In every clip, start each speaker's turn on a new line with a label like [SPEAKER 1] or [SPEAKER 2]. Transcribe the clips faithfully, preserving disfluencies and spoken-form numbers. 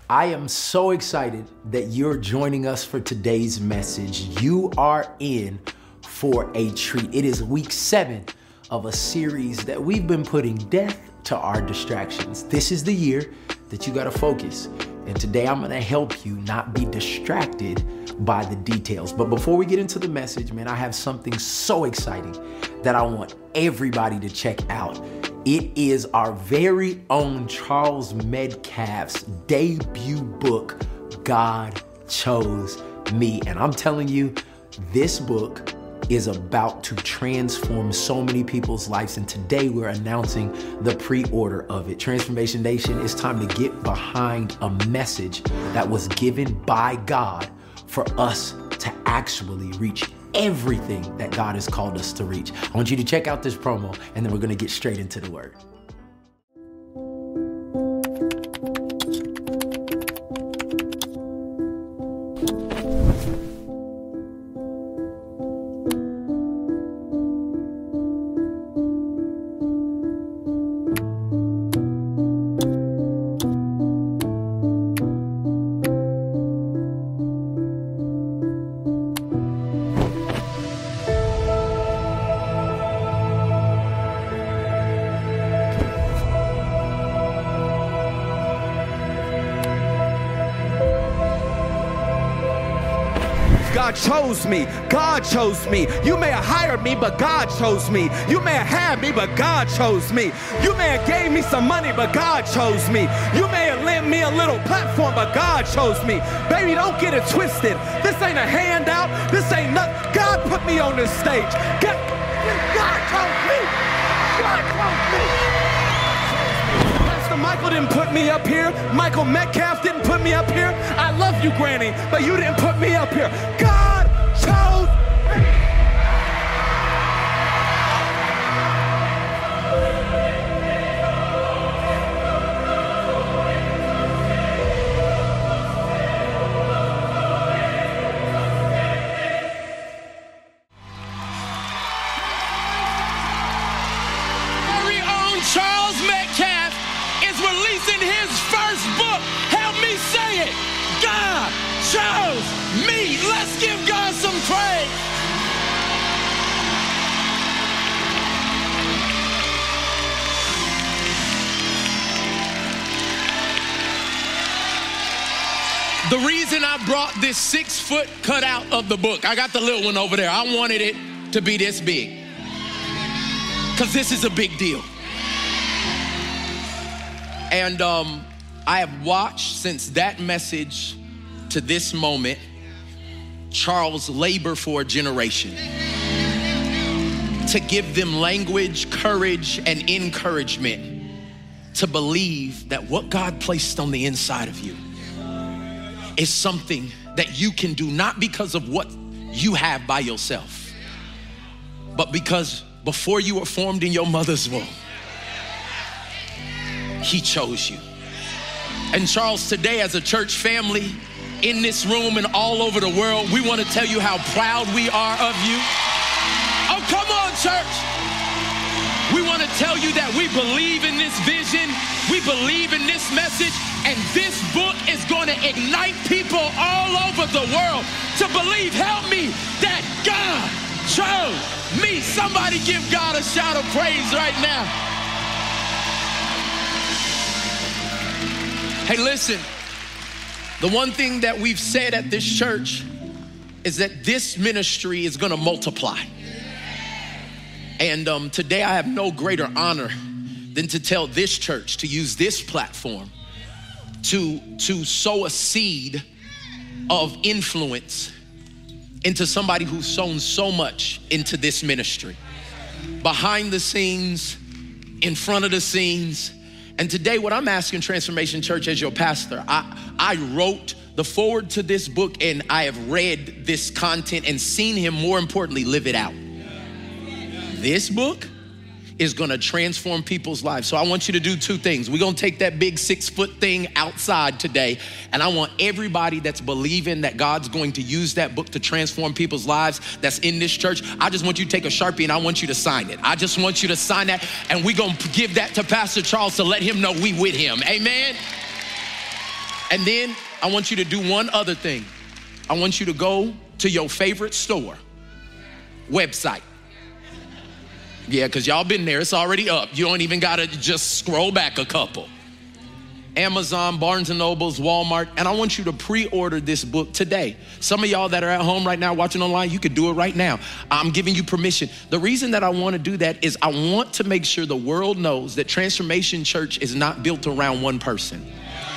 [SPEAKER 1] I am so excited that you're joining us for today's message. You are in for a treat. It is week seven of a series that we've been putting death to our distractions. This is the year that you gotta focus. And today I'm gonna help you not be distracted by the details. But before we get into the message, man, I have something so exciting that I want everybody to check out. It is our very own Charles Metcalf's debut book, God Chose Me. And I'm telling you, this book is about to transform so many people's lives. And today we're announcing the pre-order of it. Transformation Nation, it's time to get behind a message that was given by God for us to actually reach everything that God has called us to reach. I want you to check out this promo, and then we're gonna get straight into the word.
[SPEAKER 2] God chose me. God chose me. You may have hired me, but God chose me. You may have had me, but God chose me. You may have gave me some money, but God chose me. You may have lent me a little platform, but God chose me. Baby, don't get it twisted. This ain't a handout. This ain't nothing. God put me on this stage. God, God chose me. God chose me. Pastor Michael didn't put me up here. Michael Metcalf didn't put me up here. I love you, Granny, but you didn't put me up here. God chose me.
[SPEAKER 3] Very own Charles Metcalf is releasing his first book. Help me say it. God chose me. Let's give God some praise. The reason I brought this six foot cutout of the book, I got the little one over there. I wanted it to be this big because this is a big deal. And um, I have watched since that message to this moment, Charles labor for a generation to give them language, courage, and encouragement to believe that what God placed on the inside of you is something that you can do, not because of what you have by yourself, but because before you were formed in your mother's womb, He chose you. And Charles, today as a church family in this room and all over the world, we want to tell you how proud we are of you. Oh, come on, church. We want to tell you that we believe in this vision. We believe in this message. And this book is going to ignite people all over the world to believe, help me, that God chose me. Somebody give God a shout of praise right now. Hey, listen, the one thing that we've said at this church is that this ministry is gonna multiply. And um, today I have no greater honor than to tell this church to use this platform to, to sow a seed of influence into somebody who's sown so much into this ministry. Behind the scenes, in front of the scenes. And today what I'm asking Transformation Church as your pastor, I, I wrote the foreword to this book and I have read this content and seen him, more importantly, live it out. This book is gonna transform people's lives. So I want you to do two things. We're gonna take that big six foot thing outside today, and I want everybody that's believing that God's going to use that book to transform people's lives that's in this church, I just want you to take a Sharpie and I want you to sign it. I just want you to sign that, and we're gonna give that to Pastor Charles to let him know we with him, amen? And then I want you to do one other thing. I want you to go to your favorite store website. Yeah, because y'all been there. It's already up. You don't even got to just scroll back a couple. Amazon, Barnes and Nobles, Walmart, and I want you to pre-order this book today. Some of y'all that are at home right now watching online, you could do it right now. I'm giving you permission. The reason that I want to do that is I want to make sure the world knows that Transformation Church is not built around one person.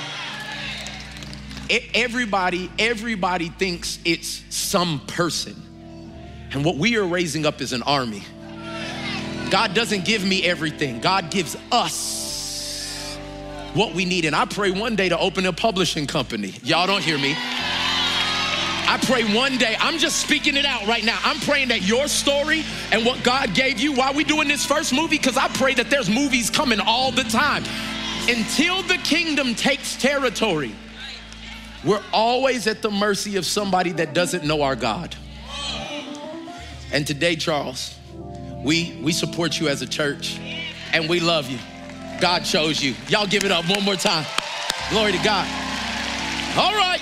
[SPEAKER 3] Everybody, everybody thinks it's some person. And what we are raising up is an army. God doesn't give me everything. God gives us what we need. And I pray one day to open a publishing company. Y'all don't hear me. I pray one day, I'm just speaking it out right now. I'm praying that your story and what God gave you while we doing this first movie, because I pray that there's movies coming all the time. Until the kingdom takes territory, we're always at the mercy of somebody that doesn't know our God. And today, Charles, we, we support you as a church and we love you. God chose you. Y'all give it up one more time. Glory to God. All right.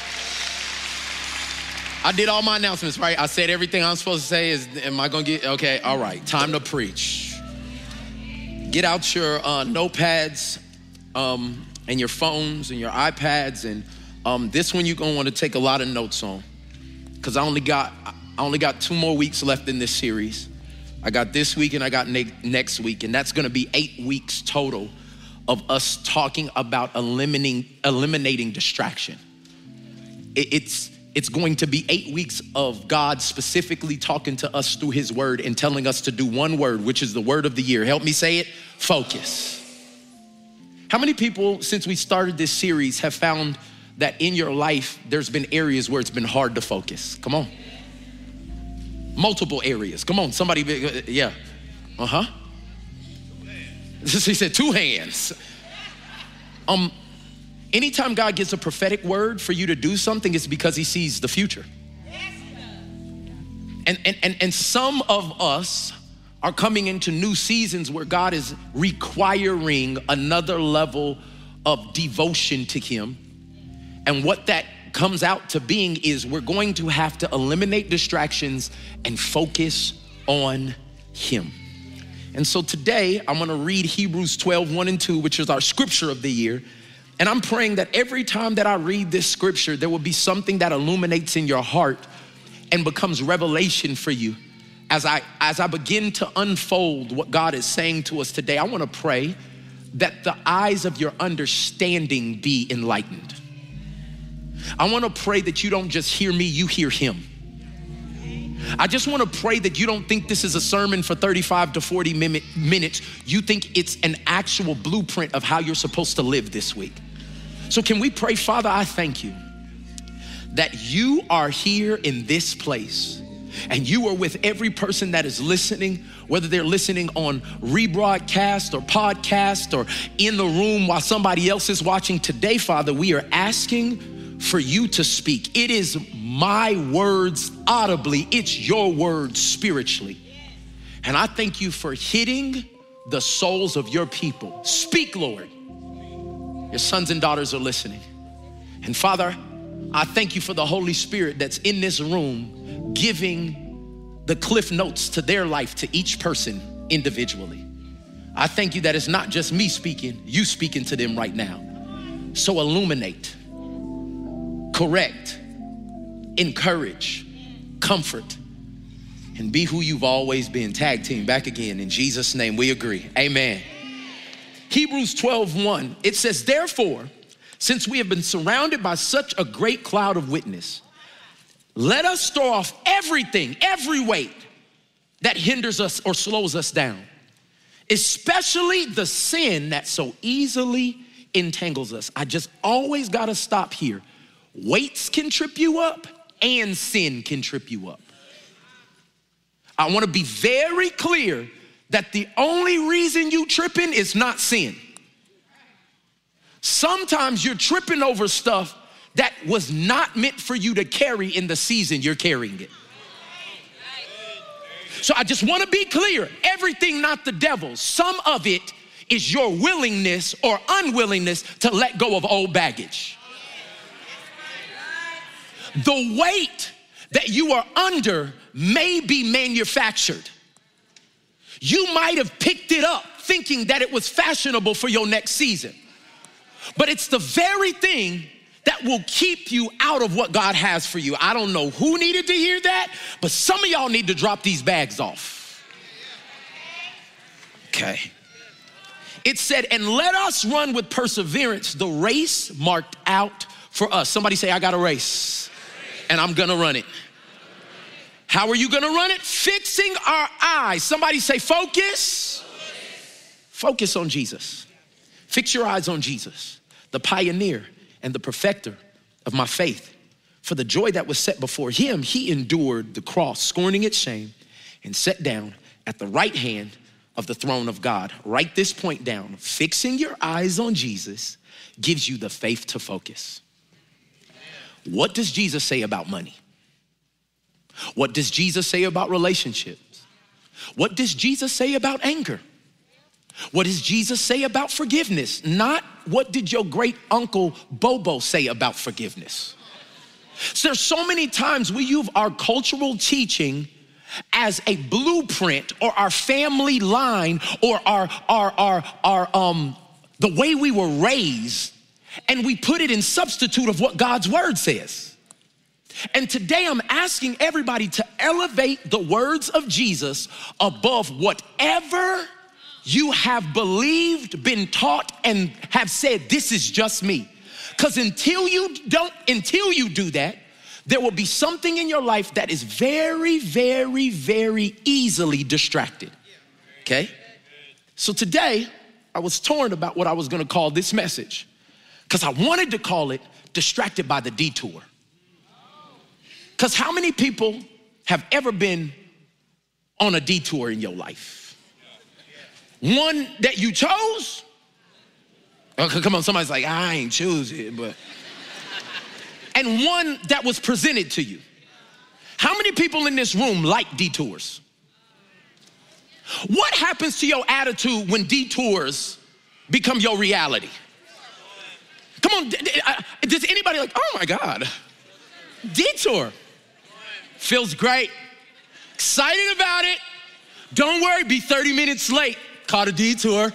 [SPEAKER 3] I did all my announcements, right? I said everything I'm supposed to say. Is, am I gonna get, okay, all right, time to preach. Get out your uh, notepads um, and your phones and your iPads, and um, this one you're gonna wanna take a lot of notes on, because I only got, I only got two more weeks left in this series. I got this week and I got ne- next week, and that's gonna be eight weeks total of us talking about eliminating, eliminating distraction. It, it's, it's going to be eight weeks of God specifically talking to us through his word and telling us to do one word, which is the word of the year. Help me say it, focus. How many people, since we started this series, have found that in your life, there's been areas where it's been hard to focus? Come on. Multiple areas. Come on, somebody, yeah. Uh-huh. He said two hands. Um, anytime God gives a prophetic word for you to do something, it's because he sees the future. And, and, and, and some of us are coming into new seasons where God is requiring another level of devotion to him. And what that comes out to being is we're going to have to eliminate distractions and focus on him. And so today I'm gonna read Hebrews twelve, one and two, which is our scripture of the year. And I'm praying that every time that I read this scripture, there will be something that illuminates in your heart and becomes revelation for you. As I, as I begin to unfold what God is saying to us today, I wanna pray that the eyes of your understanding be enlightened. I wanna pray that you don't just hear me, you hear him. I just wanna pray that you don't think this is a sermon for thirty-five to forty minutes. You think it's an actual blueprint of how you're supposed to live this week. So can we pray? Father, I thank you that you are here in this place and you are with every person that is listening, whether they're listening on rebroadcast or podcast or in the room while somebody else is watching. Today, Father, we are asking for you to speak. It is my words audibly, it's your words spiritually. And I thank you for hitting the souls of your people. Speak, Lord. Your sons and daughters are listening. And Father, I thank you for the Holy Spirit that's in this room giving the cliff notes to their life to each person individually. I thank you that it's not just me speaking, you speaking to them right now. So illuminate, correct, encourage, comfort, and be who you've always been. Tag team back again. In Jesus' name we agree. Amen. Hebrews twelve, one, it says, therefore, since we have been surrounded by such a great cloud of witness, let us throw off everything, every weight that hinders us or slows us down, especially the sin that so easily entangles us. I just always gotta stop here. Weights can trip you up and sin can trip you up. I wanna be very clear that the only reason you tripping is not sin. Sometimes you're tripping over stuff that was not meant for you to carry in the season you're carrying it. So I just wanna be clear, everything not the devil. Some of it is your willingness or unwillingness to let go of old baggage. The weight that you are under may be manufactured. You might have picked it up thinking that it was fashionable for your next season. But it's the very thing that will keep you out of what God has for you. I don't know who needed to hear that, but some of y'all need to drop these bags off. Okay. It said, and let us run with perseverance the race marked out for us. Somebody say, I got a race, and I'm gonna run it. How are you gonna run it? Fixing our eyes. Somebody say, focus. Focus on Jesus. Fix your eyes on Jesus, the pioneer and the perfecter of my faith. For the joy that was set before him, he endured the cross, scorning its shame, and sat down at the right hand of the throne of God. Write this point down. Fixing your eyes on Jesus gives you the faith to focus. What does Jesus say about money? What does Jesus say about relationships? What does Jesus say about anger? What does Jesus say about forgiveness? Not what did your great uncle Bobo say about forgiveness? So there's so many times we use our cultural teaching as a blueprint or our family line or our, our, our, our, um, the way we were raised, and we put it in substitute of what God's word says. And today I'm asking everybody to elevate the words of Jesus above whatever you have believed, been taught, and have said, this is just me. Because until you don't, until you do that, there will be something in your life that is very, very, very easily distracted, okay? So today, I was torn about what I was gonna call this message, because I wanted to call it Distracted by the Detour. Because how many people have ever been on a detour in your life? One that you chose? Oh, come on, somebody's like, I ain't choose it, but. And one that was presented to you. How many people in this room like detours? What happens to your attitude when detours become your reality? Come on, does anybody like, oh my God, detour. Feels great, excited about it. Don't worry, be thirty minutes late, caught a detour.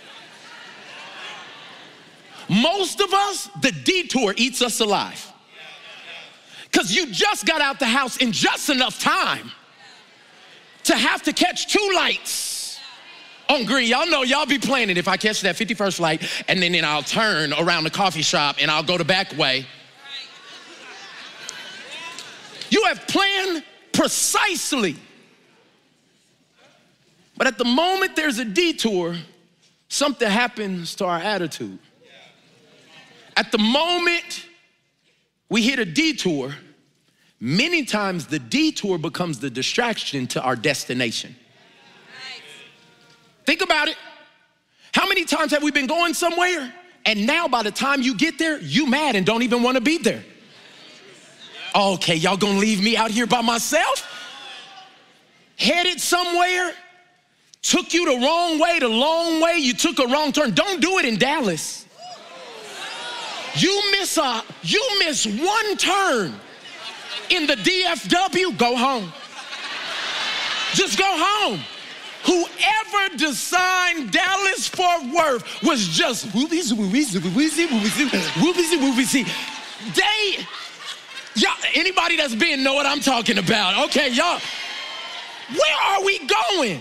[SPEAKER 3] Most of us, the detour eats us alive. Because you just got out the house in just enough time to have to catch two lights on green. Y'all know, y'all be planning, if I catch that fifty-first light, and then, then I'll turn around the coffee shop and I'll go the back way. You have planned precisely. But at the moment there's a detour, something happens to our attitude. At the moment we hit a detour, many times the detour becomes the distraction to our destination. Think about it. How many times have we been going somewhere and now by the time you get there, you mad and don't even want to be there? Okay, y'all gonna leave me out here by myself? Headed somewhere, took you the wrong way, the long way, you took a wrong turn. Don't do it in Dallas. You miss a, you miss one turn in the D F W, go home. Just go home. Whoever designed Dallas Fort Worth was just whoopie whoopie whoopie whoopie whoopie whoopie. They, y'all, anybody that's been know what I'm talking about. Okay, y'all, where are we going?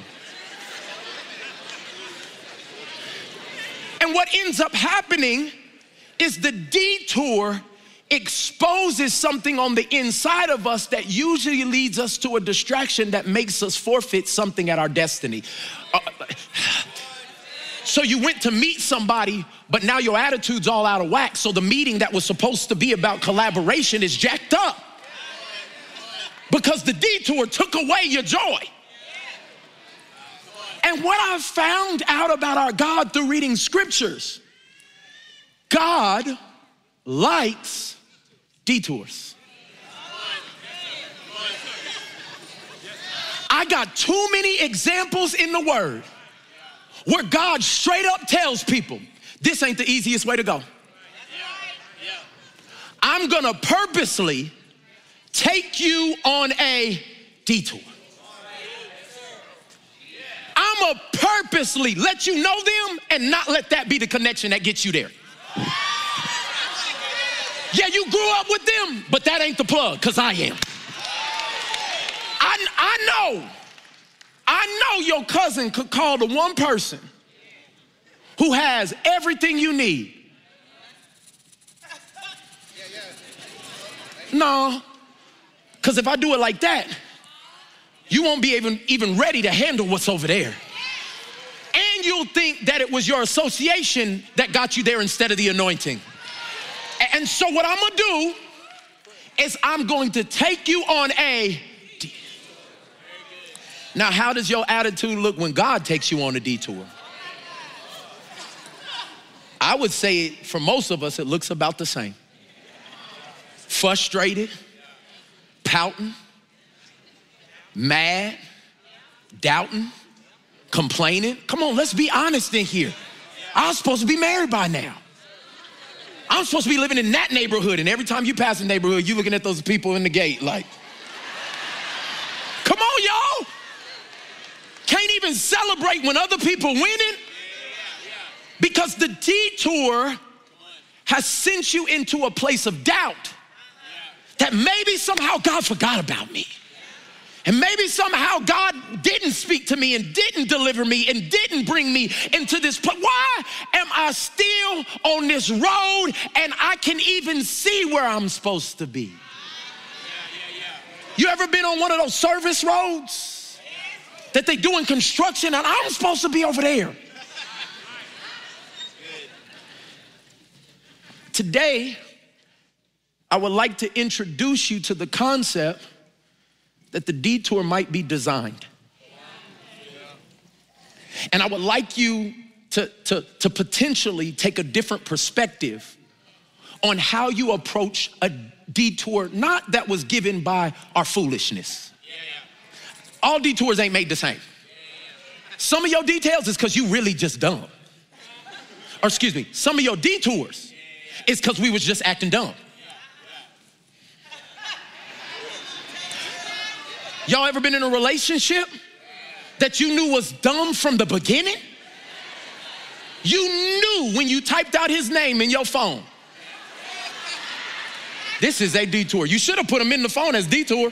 [SPEAKER 3] And what ends up happening is the detour exposes something on the inside of us that usually leads us to a distraction that makes us forfeit something at our destiny. Uh, so you went to meet somebody, but now your attitude's all out of whack. So the meeting that was supposed to be about collaboration is jacked up because the detour took away your joy. And what I've found out about our God through reading scriptures, God likes detours. I got too many examples in the word where God straight up tells people, this ain't the easiest way to go. I'm gonna purposely take you on a detour. I'm going to purposely let you know them and not let that be the connection that gets you there. Yeah, you grew up with them, but that ain't the plug, because I am. I, I know, I know your cousin could call the one person who has everything you need. No, because if I do it like that, you won't be even, even ready to handle what's over there. And you'll think that it was your association that got you there instead of the anointing. And so what I'm gonna do is I'm going to take you on a detour. Now, how does your attitude look when God takes you on a detour? I would say for most of us, it looks about the same. Frustrated, pouting, mad, doubting, complaining. Come on, let's be honest in here. I was supposed to be married by now. I'm supposed to be living in that neighborhood, and every time you pass a neighborhood, you're looking at those people in the gate like, come on, y'all. Can't even celebrate when other people winning because the detour has sent you into a place of doubt that maybe somehow God forgot about me. And maybe somehow God didn't speak to me and didn't deliver me and didn't bring me into this place. Why am I still on this road and I can even see where I'm supposed to be? You ever been on one of those service roads that they doing construction and I'm supposed to be over there? Today, I would like to introduce you to the concept that the detour might be designed. And I would like you to, to, to potentially take a different perspective on how you approach a detour, not that was given by our foolishness. All detours ain't made the same. Some of your details is because you really just dumb. Or excuse me, some of your detours is because we was just acting dumb. Y'all ever been in a relationship that you knew was dumb from the beginning? You knew when you typed out his name in your phone. This is a detour. You should have put him in the phone as detour.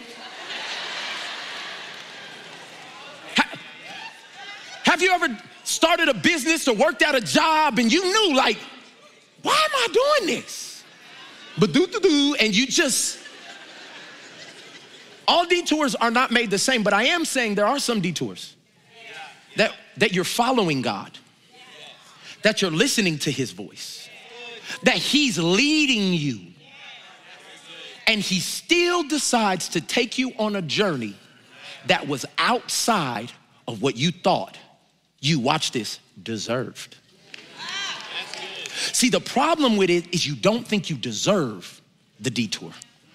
[SPEAKER 3] Ha- have you ever started a business or worked out a job and you knew like, why am I doing this? But do do do, and you just, all detours are not made the same, but I am saying there are some detours that, that you're following God, that you're listening to his voice, that he's leading you, and he still decides to take you on a journey that was outside of what you thought you, watch this, deserved. See, the problem with it is you don't think you deserve the detour.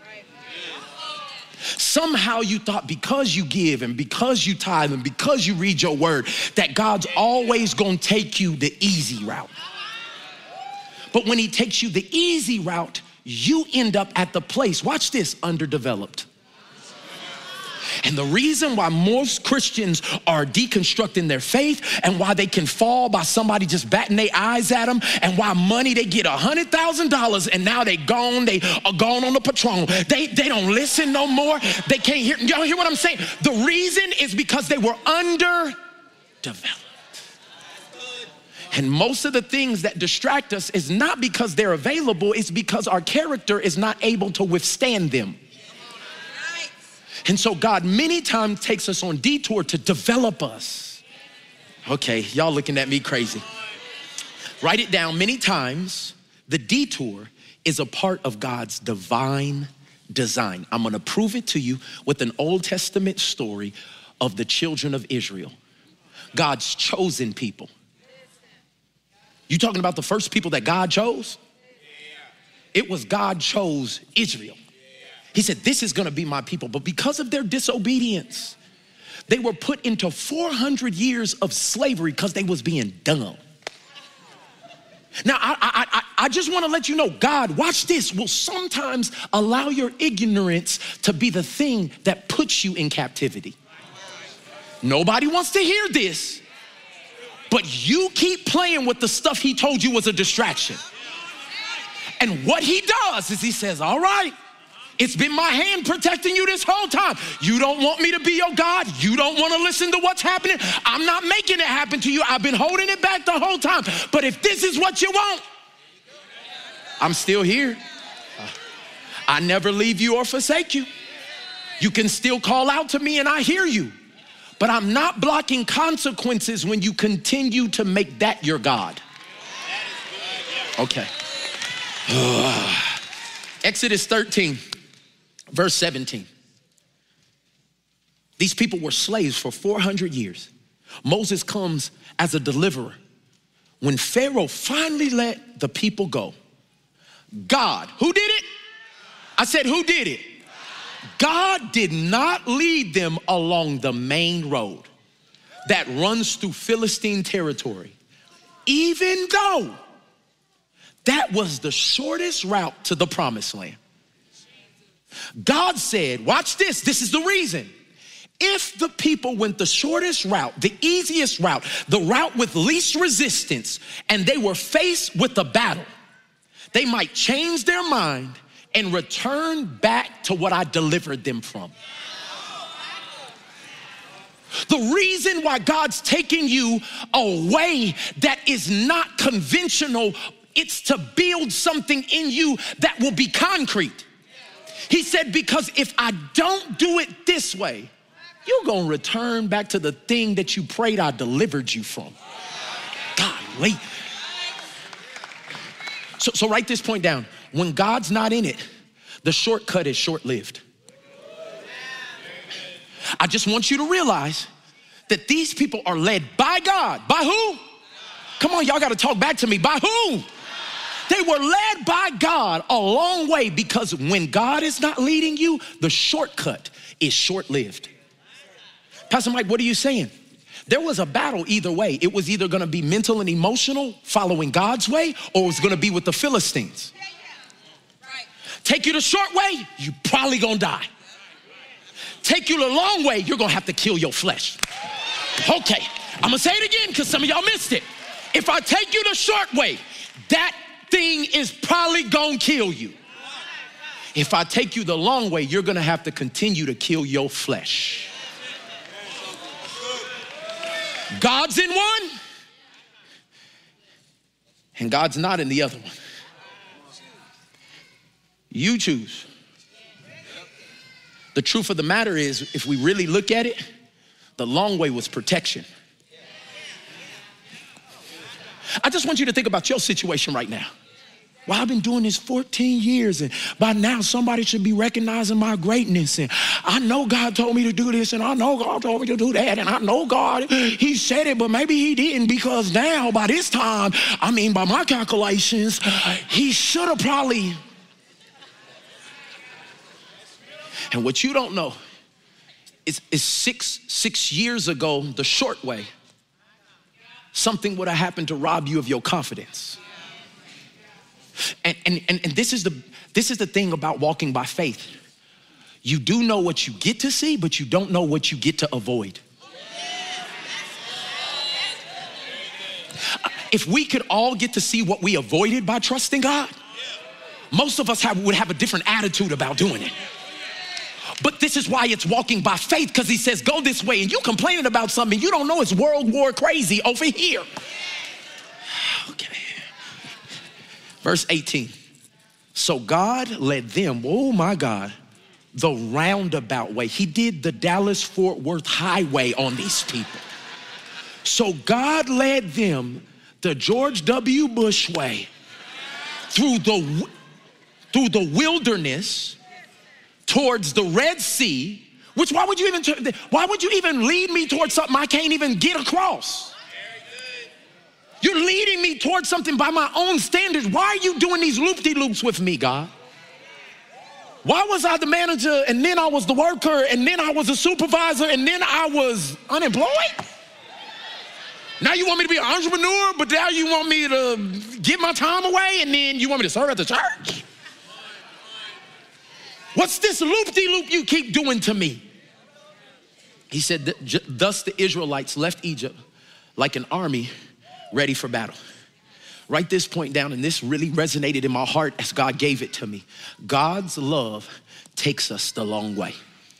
[SPEAKER 3] Somehow you thought because you give and because you tithe and because you read your word that God's always gonna take you the easy route. But when he takes you the easy route, you end up at the place, watch this, underdeveloped. And the reason why most Christians are deconstructing their faith and why they can fall by somebody just batting their eyes at them, and why money, they get one hundred thousand dollars and now they gone, they are gone on the Patron. They, they don't listen no more. They can't hear, y'all hear what I'm saying? The reason is because they were underdeveloped. And most of the things that distract us is not because they're available, it's because our character is not able to withstand them. And so God many times takes us on detour to develop us. Okay, y'all looking at me crazy. Write it down. Many times, the detour is a part of God's divine design. I'm gonna prove it to you with an Old Testament story of the children of Israel. God's chosen people. You talking about the first people that God chose? It was God chose Israel. He said, this is gonna be my people. But because of their disobedience, they were put into four hundred years of slavery because they was being dumb. Now, I, I, I, I I just want to let you know, God, watch this, will sometimes allow your ignorance to be the thing that puts you in captivity. Nobody wants to hear this, but you keep playing with the stuff he told you was a distraction. And what he does is he says, all right, it's been my hand protecting you this whole time. You don't want me to be your God. You don't want to listen to what's happening. I'm not making it happen to you. I've been holding it back the whole time. But if this is what you want, I'm still here. I never leave you or forsake you. You can still call out to me and I hear you. But I'm not blocking consequences when you continue to make that your God. Okay. Exodus thirteen, verse seventeen. These people were slaves for four hundred years. Moses comes as a deliverer. When Pharaoh finally let the people go, God, who did it? I said, who did it? God did not lead them along the main road that runs through Philistine territory, even though that was the shortest route to the promised land. God said, watch this, this is the reason. If the people went the shortest route, the easiest route, the route with least resistance, and they were faced with a battle, they might change their mind and return back to what I delivered them from. The reason why God's taking you a way that is not conventional, it's to build something in you that will be concrete. He said, because if I don't do it this way, you're gonna return back to the thing that you prayed I delivered you from. Golly. So, so write this point down. When God's not in it, the shortcut is short-lived. I just want you to realize that these people are led by God. By who? Come on, y'all gotta talk back to me. By who? They were led by God a long way, because when God is not leading you, the shortcut is short-lived. Pastor Mike, what are you saying? There was a battle either way. It was either gonna be mental and emotional, following God's way, or it was gonna be with the Philistines. Take you the short way, you probably gonna die. Take you the long way, you're gonna have to kill your flesh. Okay, I'm gonna say it again because some of y'all missed it. If I take you the short way, that thing is probably gonna kill you. If I take you the long way, you're gonna have to continue to kill your flesh. God's in one, and God's not in the other one. You choose. The truth of the matter is, if we really look at it, the long way was protection. I just want you to think about your situation right now. Well, I've been doing this fourteen years, and by now somebody should be recognizing my greatness. And I know God told me to do this, and I know God told me to do that, and I know God, he said it, but maybe he didn't, because now by this time, I mean, by my calculations, he should have probably. And what you don't know is, is six, six years ago, the short way, something would have happened to rob you of your confidence. And, and, and, and this is the, this is the thing about walking by faith. You do know what you get to see, but you don't know what you get to avoid. If we could all get to see what we avoided by trusting God, most of us have, would have a different attitude about doing it. But this is why it's walking by faith, because he says, go this way, and you complaining about something you don't know it's world war crazy over here. Okay. Verse eighteen. So God led them, oh my God, the roundabout way. He did the Dallas-Fort Worth highway on these people. So God led them the George W. Bush way through the, through the wilderness towards the Red Sea, which why would you even, why would you even lead me towards something I can't even get across? You're leading me towards something by my own standards. Why are you doing these loop-de-loops with me, God? Why was I the manager, and then I was the worker, and then I was a supervisor, and then I was unemployed? Now you want me to be an entrepreneur, but now you want me to give my time away, and then you want me to serve at the church? What's this loop-de-loop you keep doing to me? He said, thus the Israelites left Egypt like an army ready for battle. Write this point down, and this really resonated in my heart as God gave it to me. God's love takes us the long way.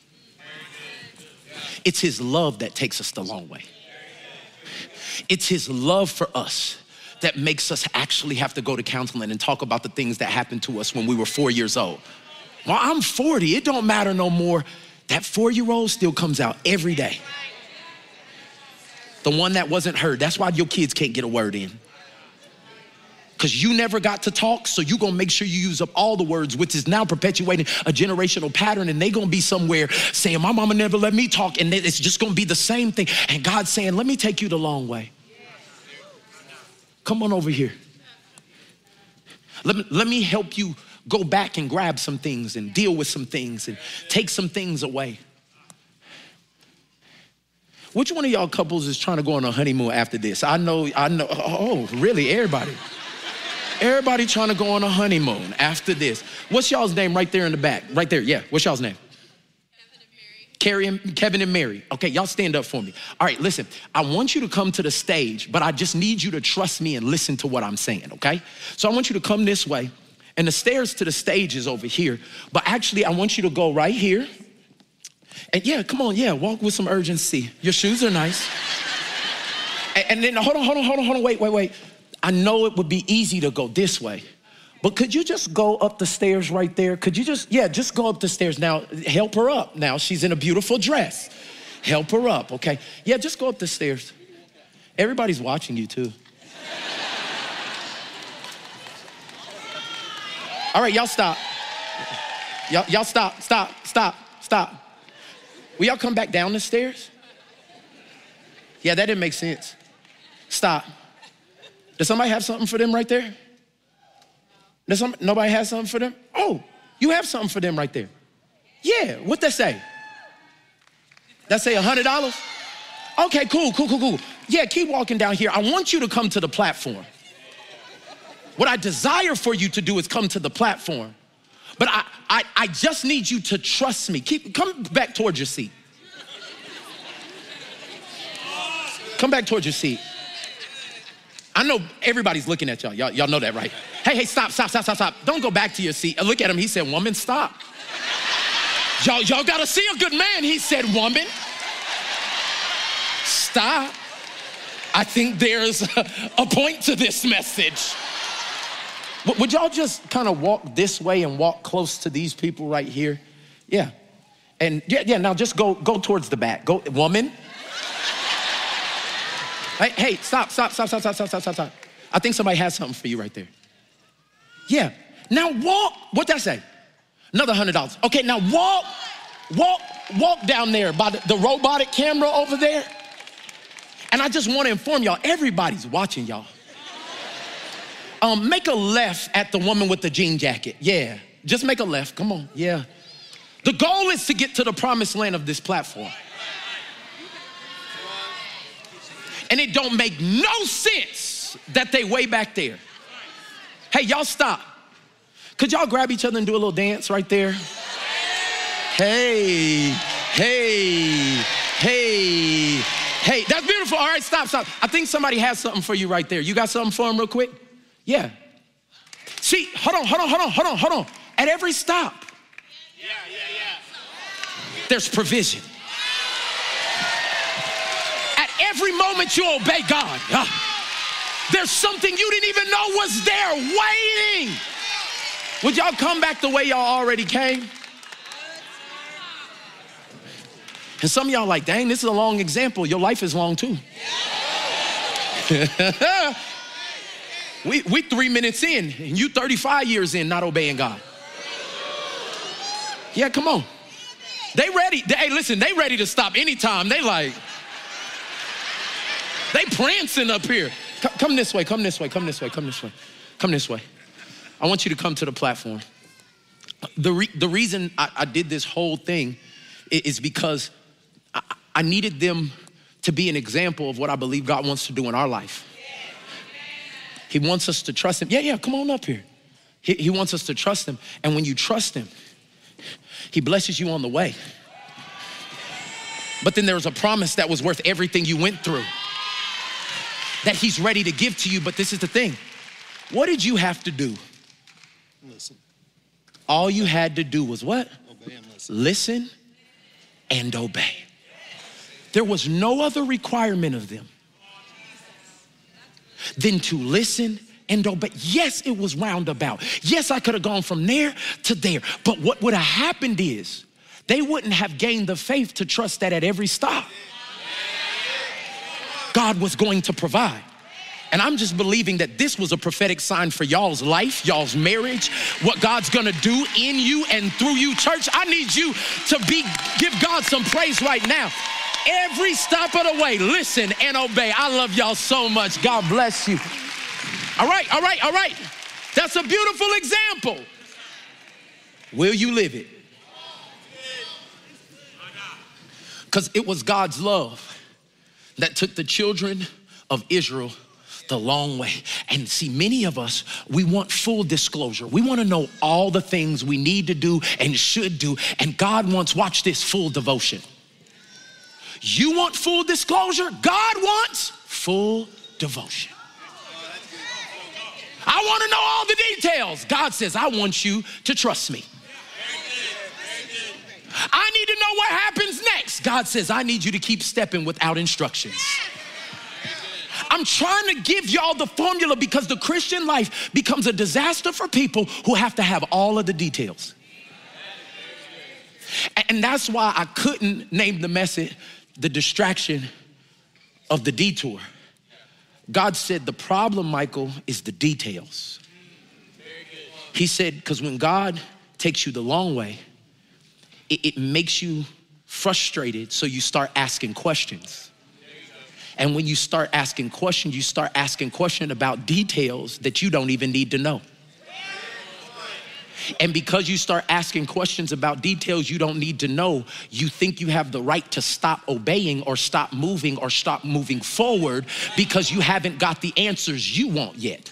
[SPEAKER 3] It's his love that takes us the long way. It's his love for us that makes us actually have to go to counseling and talk about the things that happened to us when we were four years old. Well, I'm forty, it don't matter no more. That four-year-old still comes out every day. The one that wasn't heard. That's why your kids can't get a word in. Because you never got to talk, so you're gonna make sure you use up all the words, which is now perpetuating a generational pattern, and they gonna be somewhere saying, my mama never let me talk, and it's just gonna be the same thing. And God's saying, let me take you the long way. Come on over here. Let me, let me help you go back and grab some things and deal with some things and take some things away. Which one of y'all couples is trying to go on a honeymoon after this? I know, I know, oh, really, everybody. Everybody trying to go on a honeymoon after this. What's y'all's name right there in the back? Right there, yeah. What's y'all's name? Kevin and Mary. Carrie and, Kevin and Mary. Okay, y'all stand up for me. All right, listen, I want you to come to the stage, but I just need you to trust me and listen to what I'm saying, okay? So I want you to come this way, and the stairs to the stage is over here, but actually I want you to go right here. And yeah, come on, yeah, walk with some urgency. Your shoes are nice. and, and then, hold on, hold on, hold on, hold on, wait, wait, wait. I know it would be easy to go this way, but could you just go up the stairs right there? Could you just, yeah, just go up the stairs. Now, help her up. Now, she's in a beautiful dress. Help her up, okay? Yeah, just go up the stairs. Everybody's watching you too. All right, y'all stop. Y'all, y'all stop, stop, stop, stop. Will y'all come back down the stairs? Yeah, that didn't make sense. Stop. Does somebody have something for them right there? Does some, nobody have something for them? Oh, you have something for them right there. Yeah, what'd that say? That say one hundred dollars? Okay, cool, cool, cool, cool. Yeah, keep walking down here. I want you to come to the platform. What I desire for you to do is come to the platform. But I, I, I just need you to trust me. Keep, come back towards your seat. Come back towards your seat. I know everybody's looking at y'all. Y'all, y'all know that, right? Hey, hey, stop, stop, stop, stop, stop. Don't go back to your seat. Look at him. He said, woman, stop. Y'all, y'all gotta see a good man. He said, woman, stop. I think there's a, a point to this message. Would y'all just kind of walk this way and walk close to these people right here? Yeah. And yeah, yeah, now just go, go towards the back. Go, woman. Hey, hey, stop, stop, stop, stop, stop, stop, stop, stop, stop. I think somebody has something for you right there. Yeah. Now walk, what'd that say? Another one hundred dollars. Okay, now walk, walk, walk down there by the, the robotic camera over there. And I just want to inform y'all, everybody's watching y'all. Um, make a left at the woman with the jean jacket. Yeah, just make a left, come on, yeah. The goal is to get to the promised land of this platform. And it don't make no sense that they way back there. Hey, y'all stop. Could y'all grab each other and do a little dance right there? Hey, hey, hey, hey. That's beautiful. All right, stop, stop. I think somebody has something for you right there. You got something for them real quick? Yeah. See, hold on, hold on, hold on, hold on, hold on. At every stop, yeah, yeah, yeah. There's provision. Every moment you obey God, uh, there's something you didn't even know was there waiting. Would y'all come back the way y'all already came? And some of y'all like, dang, this is a long example. Your life is long too. we, we three minutes in and you thirty-five years in not obeying God. Yeah, come on. They ready. They, hey, listen, they ready to stop anytime. They like, they prancing up here. Come, come this way, come this way, come this way, come this way, come this way. I want you to come to the platform. The, re- the reason I, I did this whole thing is because I, I needed them to be an example of what I believe God wants to do in our life. He wants us to trust him. Yeah, yeah, come on up here. He, he wants us to trust him. And when you trust him, he blesses you on the way. But then there's a promise that was worth everything you went through that he's ready to give to you. But this is the thing. What did you have to do?
[SPEAKER 4] Listen.
[SPEAKER 3] All you had to do was what?
[SPEAKER 4] Obey and listen.
[SPEAKER 3] Listen and obey. There was no other requirement of them than to listen and obey. Yes, it was roundabout. Yes, I could have gone from there to there. But what would have happened is they wouldn't have gained the faith to trust that at every stop, God was going to provide. And I'm just believing that this was a prophetic sign for y'all's life, y'all's marriage, what God's gonna do in you and through you. Church, I need you to be give God some praise right now. Every stop of the way, listen and obey. I love y'all so much. God bless you. All right, all right, all right. That's a beautiful example. Will you live it? Because it was God's love that took the children of Israel the long way. And see, many of us, we want full disclosure. We want to know all the things we need to do and should do. And God wants, watch this, full devotion. You want full disclosure? God wants full devotion. I want to know all the details. God says, I want you to trust me. I need to know what happens next. God says, I need you to keep stepping without instructions. I'm trying to give y'all the formula because the Christian life becomes a disaster for people who have to have all of the details. And that's why I couldn't name the message, the distraction of the detour. God said, the problem, Michael, is the details. He said, because when God takes you the long way, it, it makes you frustrated, so you start asking questions. And when you start asking questions, you start asking questions about details that you don't even need to know. And because you start asking questions about details you don't need to know, you think you have the right to stop obeying or stop moving or stop moving forward because you haven't got the answers you want yet.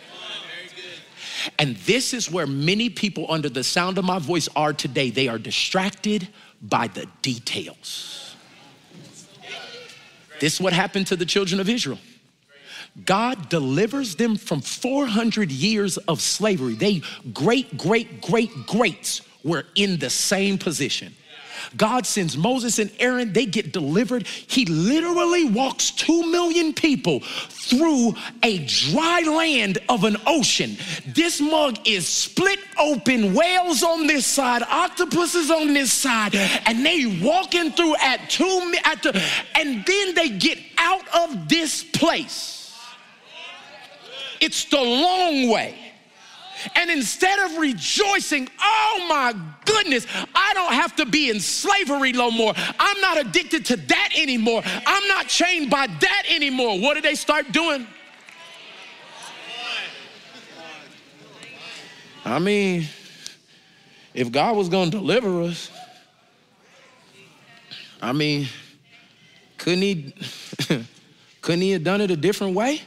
[SPEAKER 3] And this is where many people under the sound of my voice are today. They are distracted by the details. This is what happened to the children of Israel. God delivers them from four hundred years of slavery. They great, great, great, greats were in the same position. God sends Moses and Aaron, they get delivered. He literally walks two million people through a dry land of an ocean. This mug is split open, whales on this side, octopuses on this side, and they walking through at two, at the, and then they get out of this place. It's the long way. And instead of rejoicing, oh my goodness, I don't have to be in slavery no more. I'm not addicted to that anymore. I'm not chained by that anymore. What did they start doing? I mean, if God was going to deliver us, I mean, couldn't he, couldn't he have done it a different way?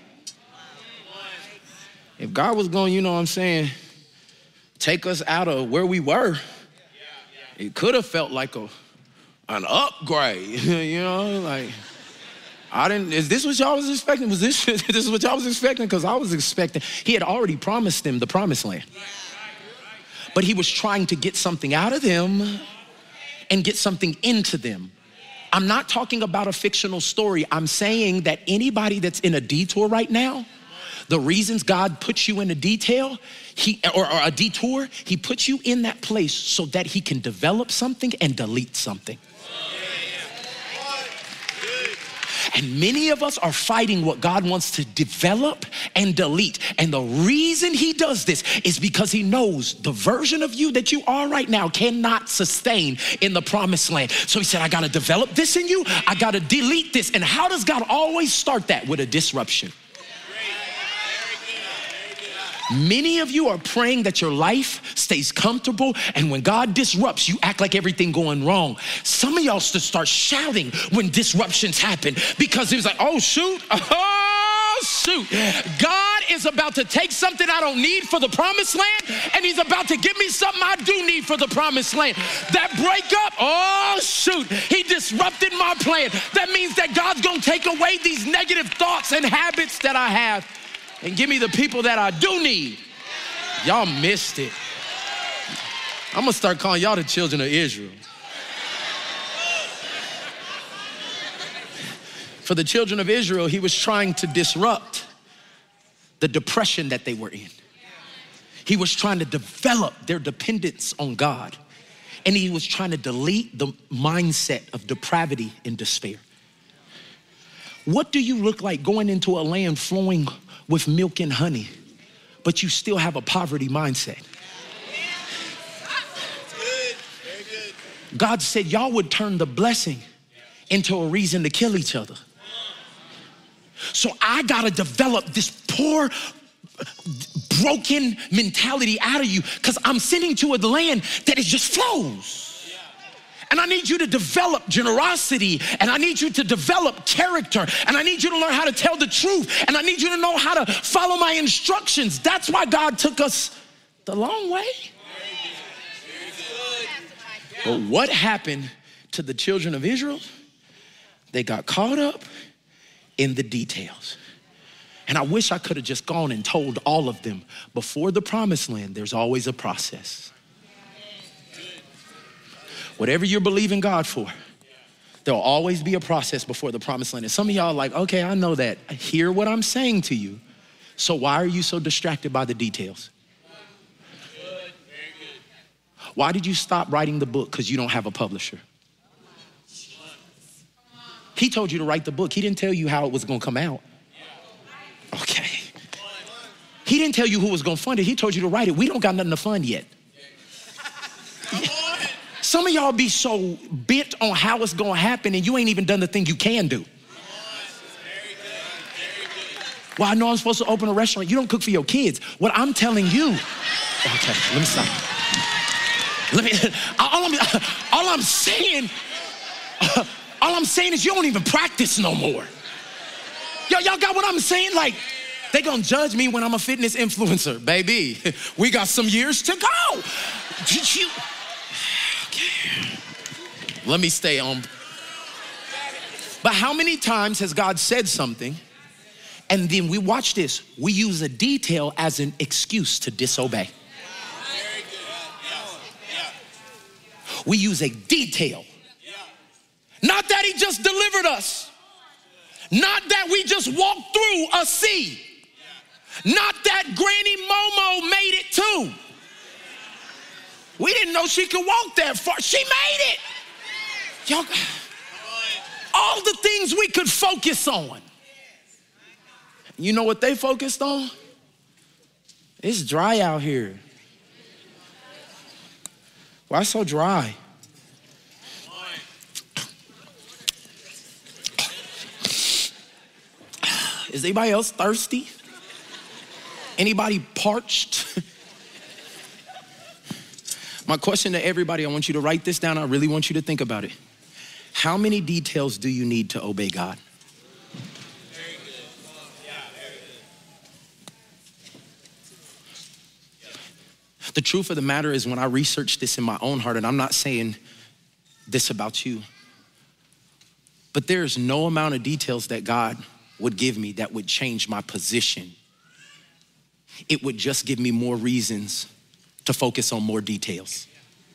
[SPEAKER 3] If God was going, you know what I'm saying, take us out of where we were, it could have felt like a an upgrade, you know, like, I didn't, is this what y'all was expecting? Was this, this is what y'all was expecting? Because I was expecting, he had already promised them the promised land. But he was trying to get something out of them and get something into them. I'm not talking about a fictional story. I'm saying that anybody that's in a detour right now, the reasons God puts you in a detail, he or, or a detour, he puts you in that place so that he can develop something and delete something. And many of us are fighting what God wants to develop and delete. And the reason he does this is because he knows the version of you that you are right now cannot sustain in the promised land. So he said, I gotta develop this in you. I gotta delete this. And how does God always start that? With a disruption. Many of you are praying that your life stays comfortable, and when God disrupts, you act like everything going wrong. Some of y'all should start shouting when disruptions happen, because it was like, oh shoot, oh shoot. God is about to take something I don't need for the promised land, and he's about to give me something I do need for the promised land. That breakup, oh shoot, he disrupted my plan. That means that God's gonna take away these negative thoughts and habits that I have and give me the people that I do need. Y'all missed it. I'm gonna start calling y'all the children of Israel. For the children of Israel, he was trying to disrupt the depression that they were in. He was trying to develop their dependence on God. And he was trying to delete the mindset of depravity and despair. What do you look like going into a land flowing with milk and honey, but you still have a poverty mindset? God said y'all would turn the blessing into a reason to kill each other. So I gotta develop this poor, broken mentality out of you, because I'm sending to a land that it just flows. And I need you to develop generosity, and I need you to develop character, and I need you to learn how to tell the truth, and I need you to know how to follow my instructions. That's why God took us the long way. But what happened to the children of Israel? They got caught up in the details. And I wish I could have just gone and told all of them, before the promised land, there's always a process. Whatever you're believing God for, there'll always be a process before the promised land. And some of y'all are like, okay, I know that. I hear what I'm saying to you. So why are you so distracted by the details? Why did you stop writing the book? Because you don't have a publisher. He told you to write the book. He didn't tell you how it was gonna come out. Okay. He didn't tell you who was gonna fund it. He told you to write it. We don't got nothing to fund yet. Some of y'all be so bent on how it's gonna happen and you ain't even done the thing you can do. Well, I know I'm supposed to open a restaurant. You don't cook for your kids. What I'm telling you, okay, let me stop. Let me, all I'm, all I'm saying, all I'm saying is you don't even practice no more. Yo, y'all got what I'm saying? Like, they gonna judge me when I'm a fitness influencer. Baby, we got some years to go. Did you? Okay. Let me stay on. But how many times has God said something and then we watch this, we use a detail as an excuse to disobey? We use a detail. Not that he just delivered us. Not that we just walked through a sea. Not that Granny Momo made it too. We didn't know she could walk that far. She made it. Y'all, all the things we could focus on. You know what they focused on? It's dry out here. Why so dry? Is anybody else thirsty? Anybody parched? My question to everybody, I want you to write this down. I really want you to think about it. How many details do you need to obey God?
[SPEAKER 4] Very good. Yeah, very good.
[SPEAKER 3] The truth of the matter is, when I researched this in my own heart, and I'm not saying this about you, but there's no amount of details that God would give me that would change my position. It would just give me more reasons to focus on more details.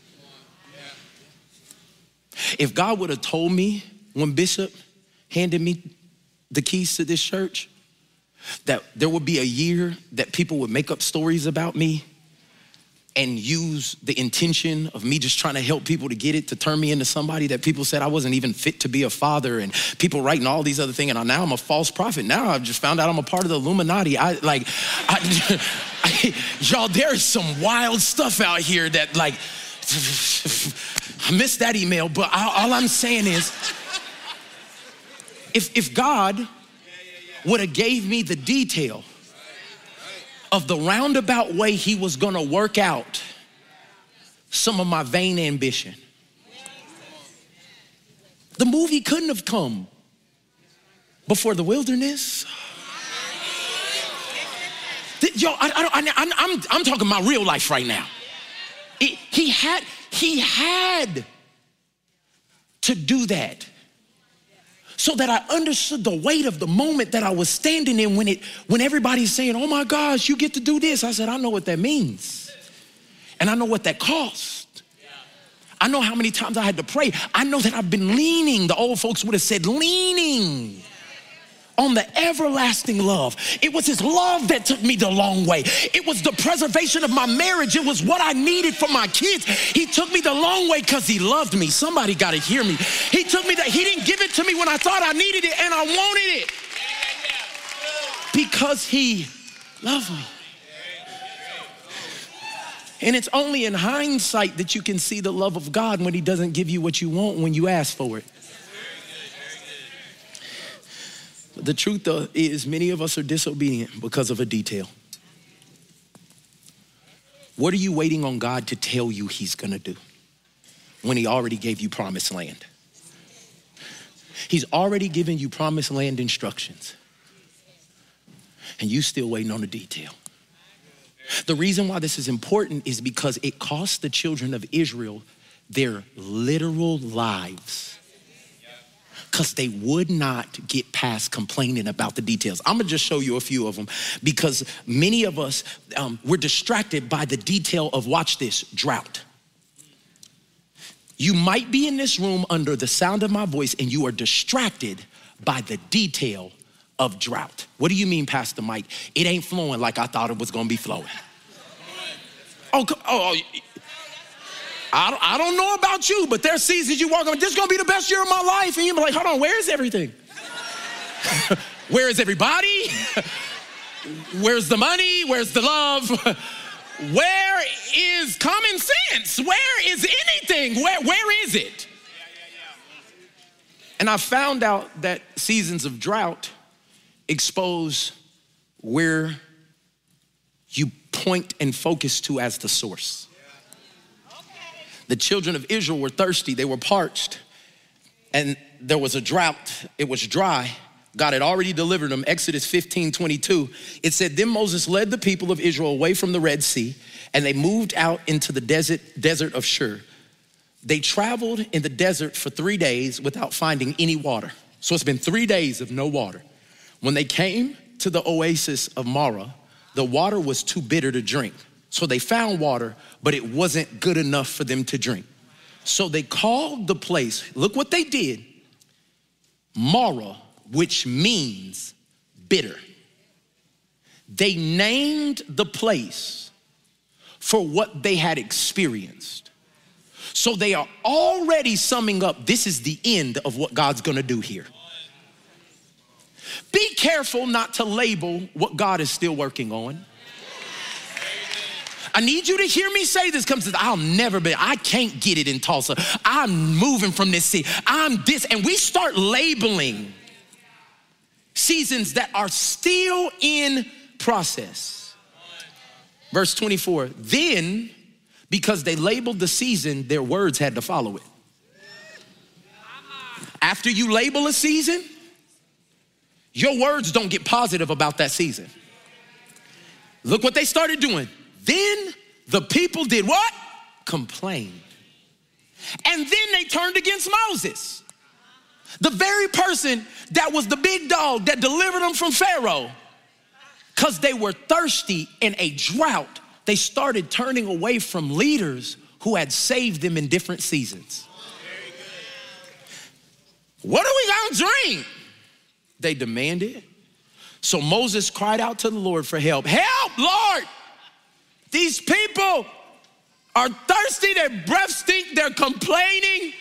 [SPEAKER 3] If God would have told me when Bishop handed me the keys to this church that there would be a year that people would make up stories about me and use the intention of me just trying to help people to get it, to turn me into somebody that people said I wasn't even fit to be a father, and people writing all these other things, and now I'm a false prophet. Now I've just found out I'm a part of the Illuminati. I like, I, I, y'all, there's some wild stuff out here that like, I missed that email, but I, all I'm saying is, if, if God would have gave me the detail of the roundabout way he was gonna work out some of my vain ambition. The movie couldn't have come before the wilderness. Yo, I, I, I, I'm, I'm talking my real life right now. It, he had, he had to do that so that I understood the weight of the moment that I was standing in when it, when everybody's saying, oh my gosh, you get to do this. I said, I know what that means. And I know what that cost. I know how many times I had to pray. I know that I've been leaning, the old folks would have said, leaning on the everlasting love. It was his love that took me the long way. It was the preservation of my marriage. It was what I needed for my kids. He took me the long way because he loved me. Somebody got to hear me. He took me that. He didn't give it to me when I thought I needed it and I wanted it. Because he loved me. And it's only in hindsight that you can see the love of God when he doesn't give you what you want when you ask for it. The truth is, many of us are disobedient because of a detail. What are you waiting on God to tell you he's gonna do when he already gave you promised land? He's already given you promised land instructions, and you still waiting on the detail. The reason why this is important is because it cost the children of Israel their literal lives, because they would not get past complaining about the details. I'm gonna just show you a few of them because many of us, um, we're distracted by the detail of, watch this, drought. You might be in this room under the sound of my voice and you are distracted by the detail of drought. What do you mean, Pastor Mike? It ain't flowing like I thought it was gonna be flowing. Oh, oh, oh. I don't, I don't know about you, but there's seasons you walk on, this is gonna be the best year of my life. And you're like, hold on, where is everything? Where is everybody? Where's the money? Where's the love? Where is common sense? Where is anything? Where, where is it? And I found out that seasons of drought expose where you point and focus to as the source. The children of Israel were thirsty, they were parched, and there was a drought, it was dry. God had already delivered them. Exodus fifteen twenty-two, it said, then Moses led the people of Israel away from the Red Sea, and they moved out into the desert, desert of Shur. They traveled in the desert for three days without finding any water. So it's been three days of no water. When they came to the oasis of Marah, the water was too bitter to drink. So they found water, but it wasn't good enough for them to drink. So they called the place, look what they did, Marah, which means bitter. They named the place for what they had experienced. So they are already summing up, this is the end of what God's gonna do here. Be careful not to label what God is still working on. I need you to hear me say this, comes to I'll never be, I can't get it in Tulsa. I'm moving from this city. I'm this, and we start labeling seasons that are still in process. Verse twenty-four, then because they labeled the season, their words had to follow it. After you label a season, your words don't get positive about that season. Look what they started doing. Then the people did what? Complained. And then they turned against Moses. The very person that was the big dog that delivered them from Pharaoh. Because they were thirsty in a drought, they started turning away from leaders who had saved them in different seasons. What are we gonna drink? They demanded. So Moses cried out to the Lord for help. Help, Lord! These people are thirsty, their breath stink, they're complaining.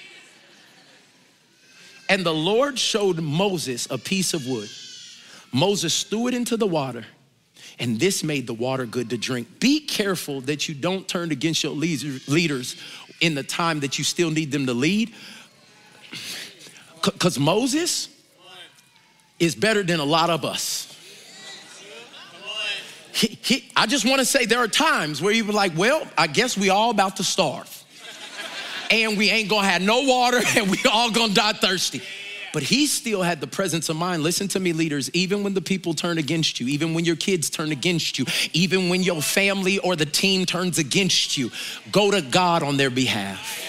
[SPEAKER 3] And the Lord showed Moses a piece of wood. Moses threw it into the water, and this made the water good to drink. Be careful that you don't turn against your leaders in the time that you still need them to lead. Because Moses is better than a lot of us. He, he, I just want to say there are times where you were like, well, I guess we all about to starve. And we ain't gonna have no water and we all gonna die thirsty. But he still had the presence of mind. Listen to me, leaders, even when the people turn against you, even when your kids turn against you, even when your family or the team turns against you, go to God on their behalf.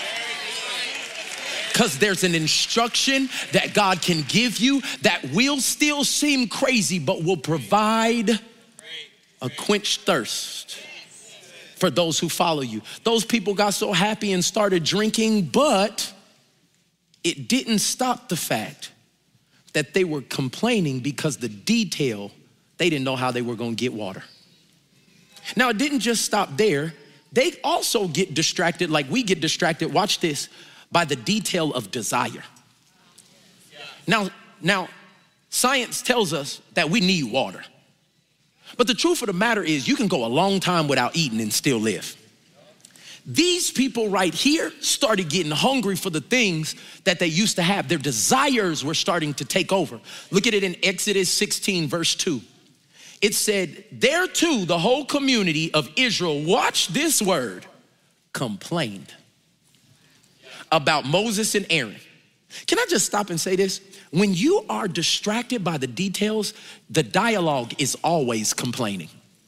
[SPEAKER 3] Because there's an instruction that God can give you that will still seem crazy, but will provide a quenched thirst for those who follow you. Those people got so happy and started drinking, but it didn't stop the fact that they were complaining because the detail, they didn't know how they were gonna get water. Now, it didn't just stop there. They also get distracted like we get distracted, watch this, by the detail of desire. Now, now, science tells us that we need water. But the truth of the matter is you can go a long time without eating and still live. These people right here started getting hungry for the things that they used to have. Their desires were starting to take over. Look at it in Exodus sixteen, verse two. It said, there too, the whole community of Israel, watch this word, complained about Moses and Aaron. Can I just stop and say this? When you are distracted by the details, the dialogue is always complaining.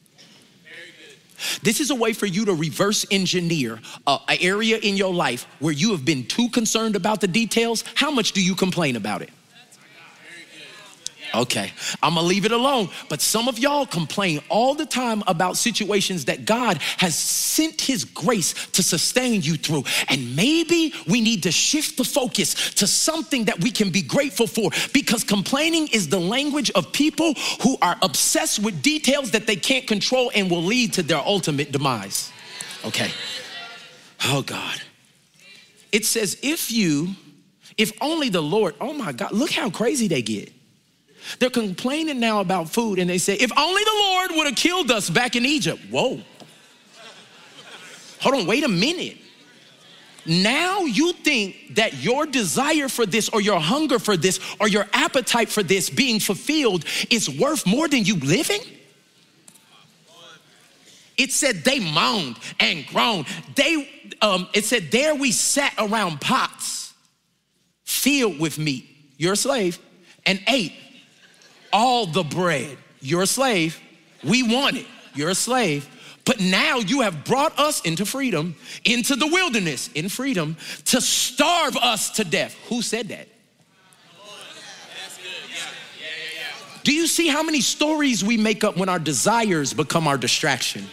[SPEAKER 3] This is a way for you to reverse engineer uh, an area in your life where you have been too concerned about the details. How much do you complain about it? Okay, I'm gonna leave it alone. But some of y'all complain all the time about situations that God has sent his grace to sustain you through. And maybe we need to shift the focus to something that we can be grateful for, because complaining is the language of people who are obsessed with details that they can't control and will lead to their ultimate demise. Okay, oh God. It says, if you, if only the Lord, oh my God, look how crazy they get. They're complaining now about food and they say, if only the Lord would have killed us back in Egypt. Whoa. Hold on, wait a minute. Now you think that your desire for this or your hunger for this or your appetite for this being fulfilled is worth more than you living? It said they moaned and groaned. They, um, it said there we sat around pots filled with meat. You're a slave, and ate all the bread. You're a slave. We want it. You're a slave. But now you have brought us into freedom, into the wilderness, in freedom, to starve us to death. Who said that? Do you see how many stories we make up when our desires become our distraction?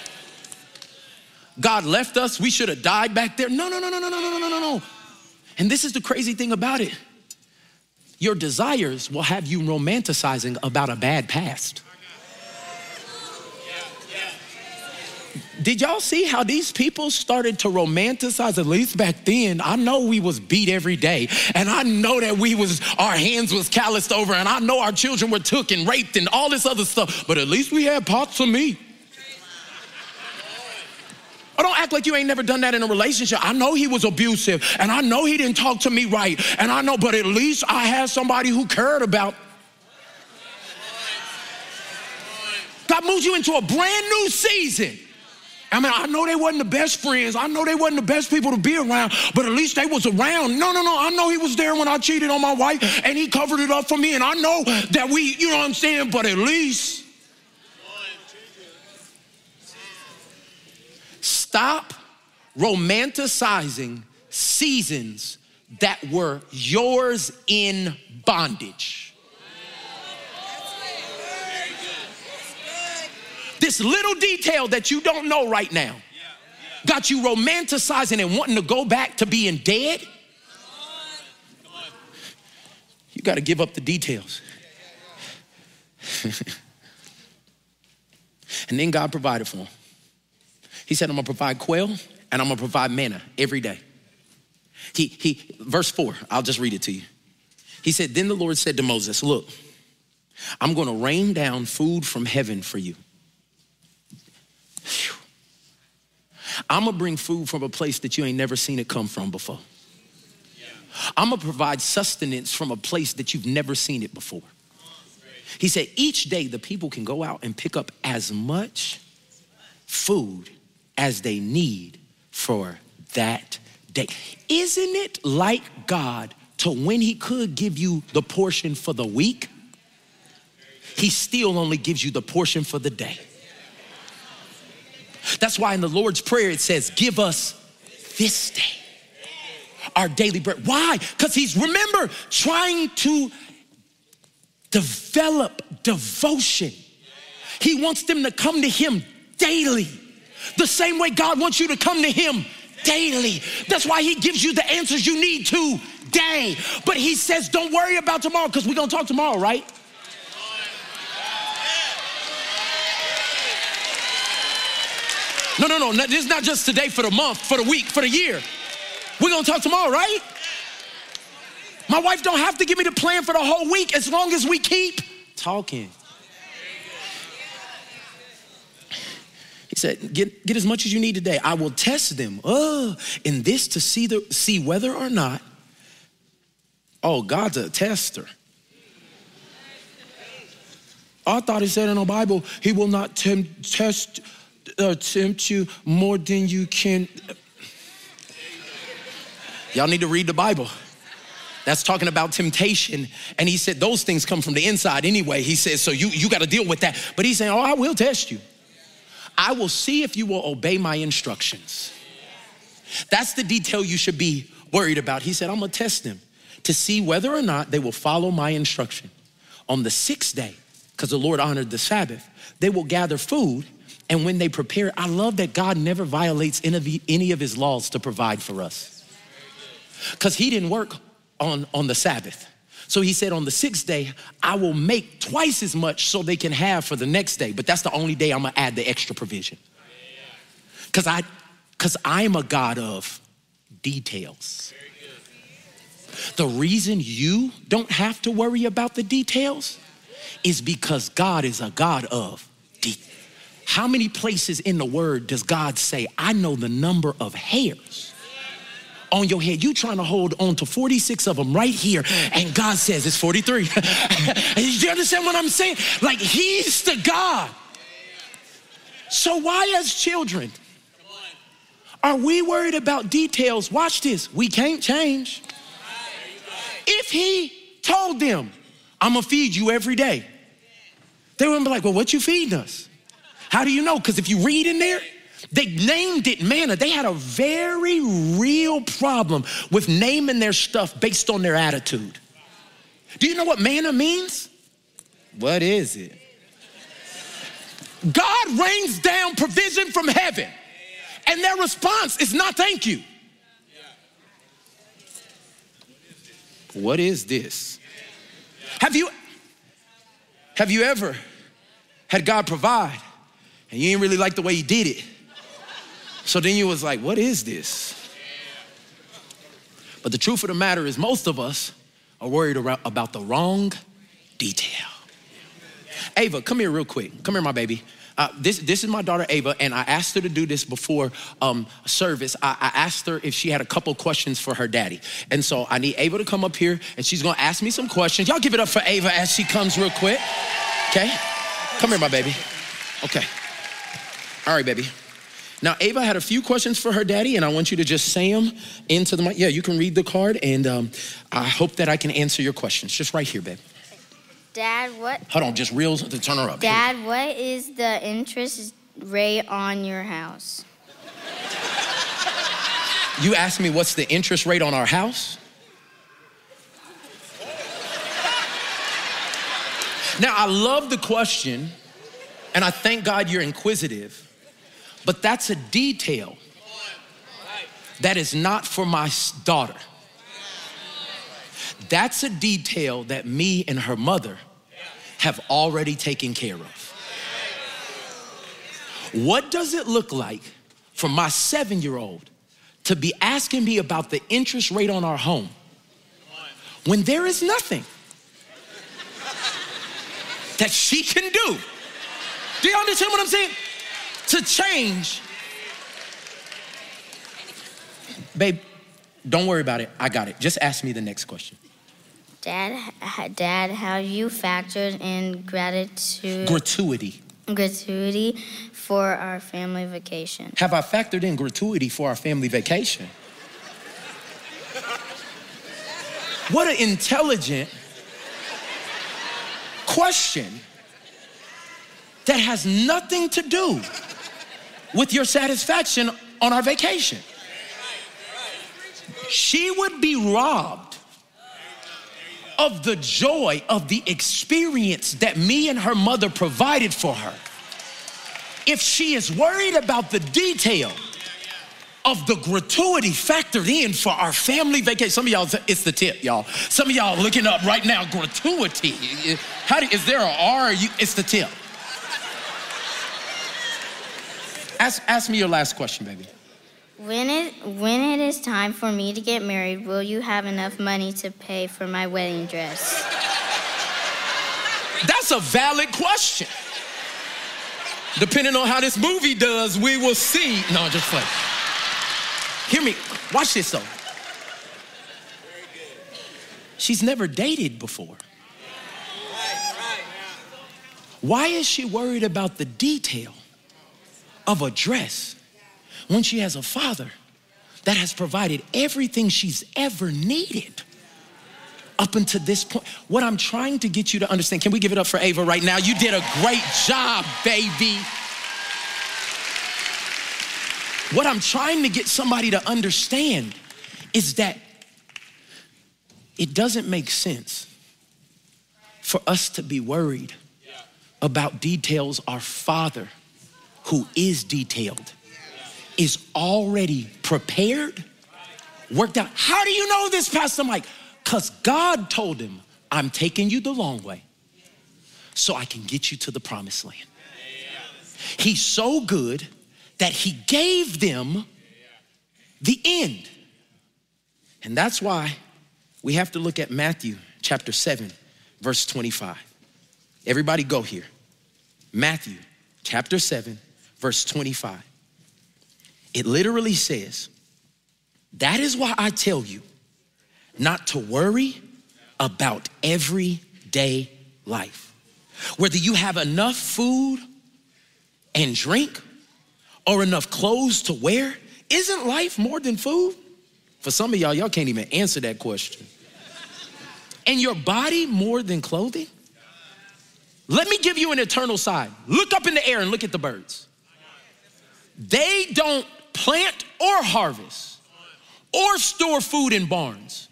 [SPEAKER 3] God left us. We should have died back there. No, no, no, no, no, no, no, no, no, no. And this is the crazy thing about it. Your desires will have you romanticizing about a bad past. Did y'all see how these people started to romanticize, at least back then? I know we was beat every day, and I know that we was, our hands was calloused over, and I know our children were took and raped and all this other stuff, but at least we had pots of meat. Oh, don't act like you ain't never done that in a relationship. I know he was abusive, and I know he didn't talk to me right, and I know, but at least I had somebody who cared about. God moves you into a brand new season. I mean, I know they wasn't the best friends. I know they wasn't the best people to be around, but at least they was around. No, no, no, I know he was there when I cheated on my wife, and he covered it up for me, and I know that we, you know what I'm saying, but at least. Stop romanticizing seasons that were yours in bondage. This little detail that you don't know right now got you romanticizing and wanting to go back to being dead. You got to give up the details. And then God provided for him. He said, I'm gonna provide quail and I'm gonna provide manna every day. He, he, verse four, I'll just read it to you. He said, then the Lord said to Moses, look, I'm gonna rain down food from heaven for you. Whew. I'm gonna bring food from a place that you ain't never seen it come from before. I'm gonna provide sustenance from a place that you've never seen it before. He said, each day the people can go out and pick up as much food as they need for that day. Isn't it like God to when he could give you the portion for the week, he still only gives you the portion for the day. That's why in the Lord's Prayer it says, give us this day our daily bread. Why? Because he's, remember, trying to develop devotion. He wants them to come to him daily. The same way God wants you to come to him daily. That's why he gives you the answers you need today. But he says, don't worry about tomorrow, because we're going to talk tomorrow, right? No, no, no, this is not just today, for the month, for the week, for the year. We're gonna talk tomorrow, right? My wife don't have to give me the plan for the whole week as long as we keep talking. He said, get, get as much as you need today. I will test them oh, in this to see, the, see whether or not, oh, God's a tester. I thought it said in the Bible, he will not tempt, test Uh, tempt you more than you can. Y'all need to read the Bible. That's talking about temptation. And he said those things come from the inside anyway. He says, so you, you got to deal with that. But he's saying, oh, I will test you. I will see if you will obey my instructions. That's the detail you should be worried about. He said, I'm going to test them to see whether or not they will follow my instruction. On the sixth day, because the Lord honored the Sabbath, they will gather food. And when they prepare, I love that God never violates any of his laws to provide for us. Because he didn't work on, on the Sabbath. So he said on the sixth day, I will make twice as much so they can have for the next day. But that's the only day I'm gonna add the extra provision. Because I, because I'm a God of details. The reason you don't have to worry about the details is because God is a God of details. How many places in the word does God say, I know the number of hairs on your head? You trying to hold on to forty-six of them right here, and God says it's forty-three. Do you understand what I'm saying? Like, he's the God. So why as children are we worried about details? Watch this. We can't change. If he told them, I'm gonna feed you every day, they wouldn't be like, well, what you feeding us? How do you know? Because if you read in there, they named it manna. They had a very real problem with naming their stuff based on their attitude. Do you know what manna means? What is it? God rains down provision from heaven, and their response is not thank you. What is this? Have you, have you ever had God provide and you didn't really like the way he did it? So then you was like, what is this? But the truth of the matter is most of us are worried about the wrong detail. Ava, come here real quick. Come here, my baby. Uh, this, this is my daughter, Ava, and I asked her to do this before um, service. I, I asked her if she had a couple questions for her daddy. And so I need Ava to come up here, and she's gonna ask me some questions. Y'all give it up for Ava as she comes real quick, okay? Come here, my baby. Okay. All right, baby. Now, Ava had a few questions for her daddy, and I want you to just say them into the mic. Yeah, you can read the card, and um, I hope that I can answer your questions. Just right here, babe.
[SPEAKER 5] Dad, what?
[SPEAKER 3] Hold on, just real, turn her up.
[SPEAKER 5] Dad, what is the interest rate on your house?
[SPEAKER 3] You asked me what's the interest rate on our house? Now, I love the question, and I thank God you're inquisitive, but that's a detail that is not for my daughter. That's a detail that me and her mother have already taken care of. What does it look like for my seven-year-old to be asking me about the interest rate on our home when there is nothing that she can do? Do you understand what I'm saying? To change. Babe, don't worry about it. I got it. Just ask me the next question.
[SPEAKER 5] Dad, Dad, have you factored in gratitude,
[SPEAKER 3] Gratuity.
[SPEAKER 5] gratuity for our family vacation?
[SPEAKER 3] Have I factored in gratuity for our family vacation? What an intelligent question that has nothing to do with your satisfaction on our vacation. She would be robbed of the joy of the experience that me and her mother provided for her if she is worried about the detail of the gratuity factored in for our family vacation. Some of y'all, it's the tip, y'all. Some of y'all looking up right now, gratuity. How do, is there an R? You, it's the tip. Ask, ask me your last question, baby.
[SPEAKER 5] When it, when it is time for me to get married, will you have enough money to pay for my wedding dress?
[SPEAKER 3] That's a valid question. Depending on how this movie does, we will see. No, just play. Hear me, watch this though. She's never dated before. Why is she worried about the detail of a dress when she has a father that has provided everything she's ever needed up until this point? What I'm trying to get you to understand, can we give it up for Ava right now? You did a great job, baby. What I'm trying to get somebody to understand is that it doesn't make sense for us to be worried about details our Father, who is detailed, is already prepared, worked out. How do you know this, Pastor Mike? Because God told him, I'm taking you the long way so I can get you to the promised land. He's so good that he gave them the end. And that's why we have to look at Matthew chapter seven, verse twenty-five. Everybody go here. Matthew chapter seven, verse twenty-five. It literally says, that is why I tell you not to worry about everyday life. Whether you have enough food and drink or enough clothes to wear, isn't life more than food? For some of y'all, y'all can't even answer that question. And your body more than clothing? Let me give you an eternal side. Look up in the air and look at the birds. They don't plant or harvest or store food in barns,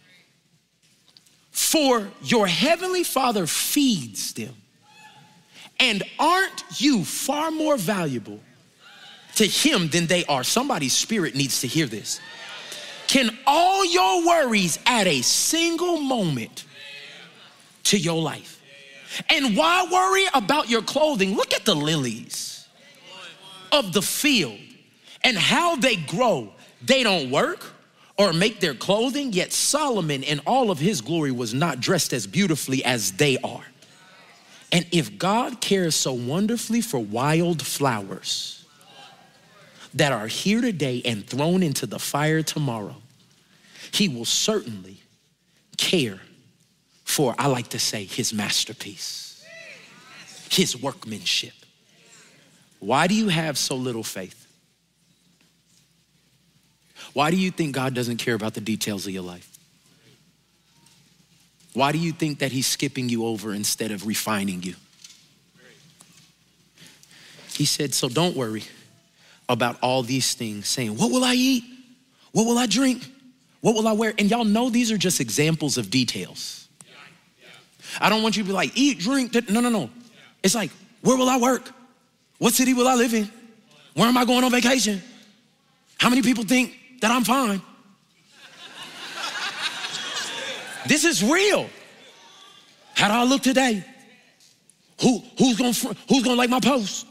[SPEAKER 3] for your heavenly Father feeds them. And aren't you far more valuable to him than they are? Somebody's spirit needs to hear this. Can all your worries add a single moment to your life? And why worry about your clothing? Look at the lilies of the field and how they grow. They don't work or make their clothing, yet Solomon in all of his glory was not dressed as beautifully as they are. And if God cares so wonderfully for wild flowers that are here today and thrown into the fire tomorrow, he will certainly care for, I like to say, his masterpiece, his workmanship. Why do you have so little faith? Why do you think God doesn't care about the details of your life? Why do you think that he's skipping you over instead of refining you? He said, so don't worry about all these things, saying, what will I eat? What will I drink? What will I wear? And y'all know these are just examples of details. I don't want you to be like, eat, drink. No, no, no. It's like, where will I work? What city will I live in? Where am I going on vacation? How many people think that I'm fine? This is real. How do I look today? Who, who's gonna, who's gonna like my post?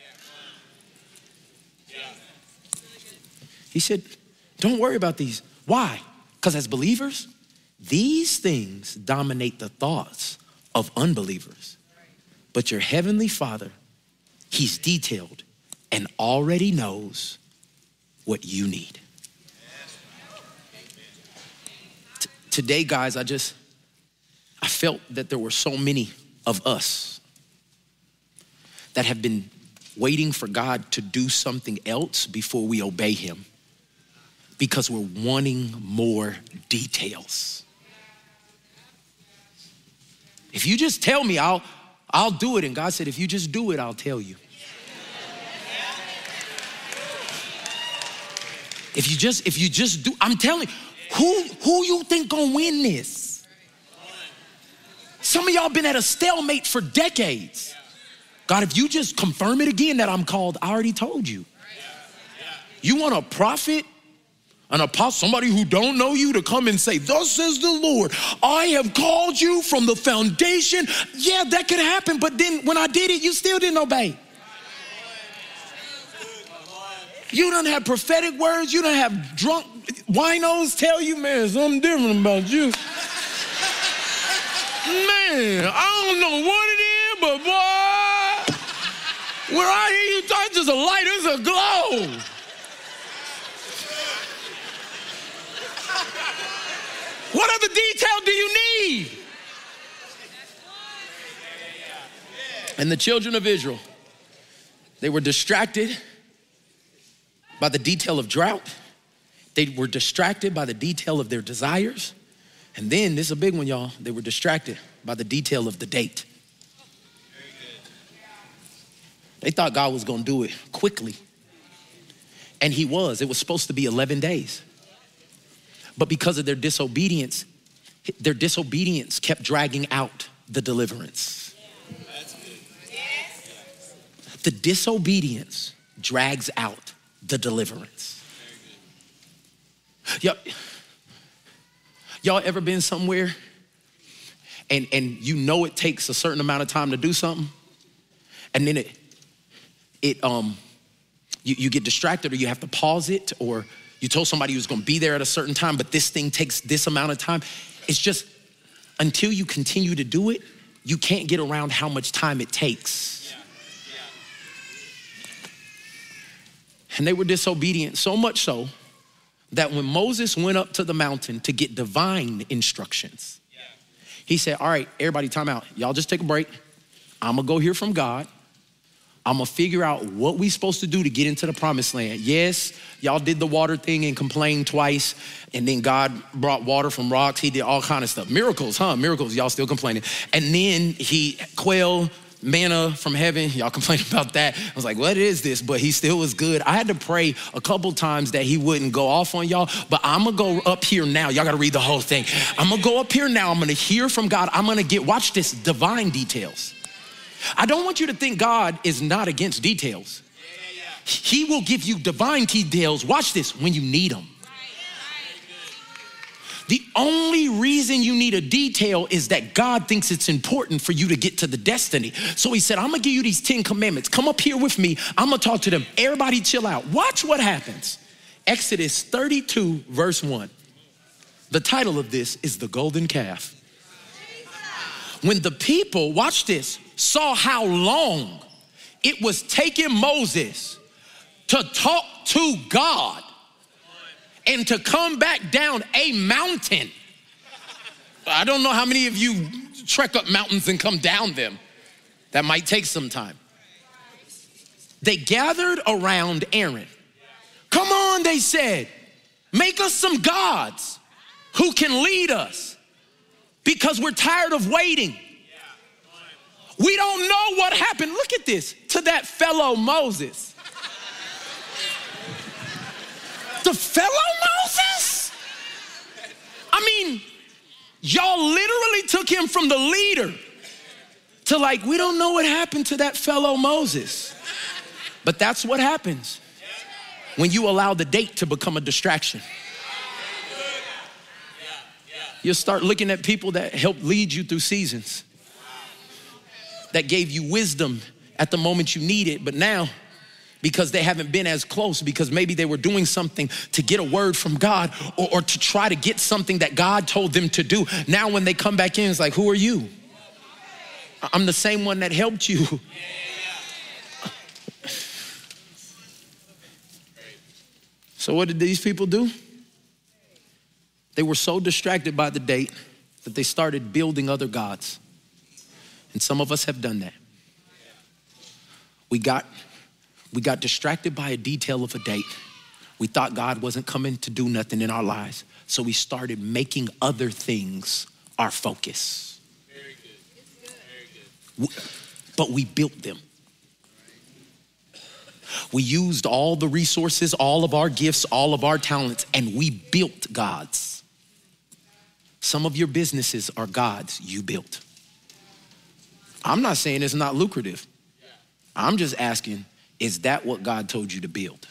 [SPEAKER 3] He said, don't worry about these. Why? Because as believers, these things dominate the thoughts of unbelievers. But your heavenly Father, he's detailed and already knows what you need. T- today, guys, I just, felt that there were so many of us that have been waiting for God to do something else before we obey him because we're wanting more details. If you just tell me, I'll, I'll do it. And God said, if you just do it, I'll tell you. If you just, if you just do, I'm telling you, who, who you think gonna win this? Some of y'all been at a stalemate for decades. God, if you just confirm it again that I'm called, I already told you. You want a prophet, an apostle, somebody who don't know you to come and say, thus says the Lord, I have called you from the foundation. Yeah, that could happen, but then when I did it, you still didn't obey. You don't have prophetic words. You don't have drunk winos tell you, man, something different about you. Man, I don't know what it is, but boy, when I hear you talk, just a light, it's a glow. What other detail do you need? And the children of Israel, they were distracted by the detail of drought. They were distracted by the detail of their desires. And then, this is a big one, y'all. They were distracted by the detail of the date. They thought God was gonna do it quickly. And he was. It was supposed to be eleven days. But because of their disobedience, their disobedience kept dragging out the deliverance. The disobedience drags out the deliverance. Y'all, y'all ever been somewhere and, and you know it takes a certain amount of time to do something, and then it, it um, you, you get distracted, or you have to pause it, or you told somebody who's gonna be there at a certain time, but this thing takes this amount of time. It's just, until you continue to do it, you can't get around how much time it takes. And they were disobedient, so much so that when Moses went up to the mountain to get divine instructions, he said, all right, everybody time out. Y'all just take a break. I'm gonna go hear from God. I'm gonna figure out what we supposed to do to get into the promised land. Yes, y'all did the water thing and complained twice, and then God brought water from rocks. He did all kind of stuff. Miracles, huh? Miracles, y'all still complaining. And then he quail, manna from heaven, y'all complaining about that. I was like, what is this? But he still was good. I had to pray a couple times that he wouldn't go off on y'all, but I'm gonna go up here now. Y'all gotta read the whole thing. I'm gonna go up here now. I'm gonna hear from God. I'm gonna get, watch this, divine details. I don't want you to think God is not against details. He will give you divine details, watch this, when you need them. The only reason you need a detail is that God thinks it's important for you to get to the destiny. So he said, I'm gonna give you these ten commandments. Come up here with me. I'm gonna talk to them. Everybody chill out. Watch what happens. Exodus thirty-two, verse one. The title of this is the golden calf. When the people, watch this, saw how long it was taking Moses to talk to God and to come back down a mountain. I don't know how many of you trek up mountains and come down them. That might take some time. They gathered around Aaron. Come on, they said, make us some gods who can lead us, because we're tired of waiting. We don't know what happened. Look at this, to that fellow Moses. The fellow Moses? I mean, y'all literally took him from the leader to like, we don't know what happened to that fellow Moses. But that's what happens when you allow the date to become a distraction. You'll start looking at people that helped lead you through seasons, that gave you wisdom at the moment you need it, but now, because they haven't been as close, because maybe they were doing something to get a word from God, or, or to try to get something that God told them to do. Now when they come back in, it's like, who are you? I'm the same one that helped you. So what did these people do? They were so distracted by the date that they started building other gods. And some of us have done that. We got, we got distracted by a detail of a date. We thought God wasn't coming to do nothing in our lives. So we started making other things our focus.
[SPEAKER 4] Very good. Very good.
[SPEAKER 3] But we built them. We used all the resources, all of our gifts, all of our talents, and we built gods. Some of your businesses are gods you built. I'm not saying it's not lucrative. I'm just asking, is that what God told you to build?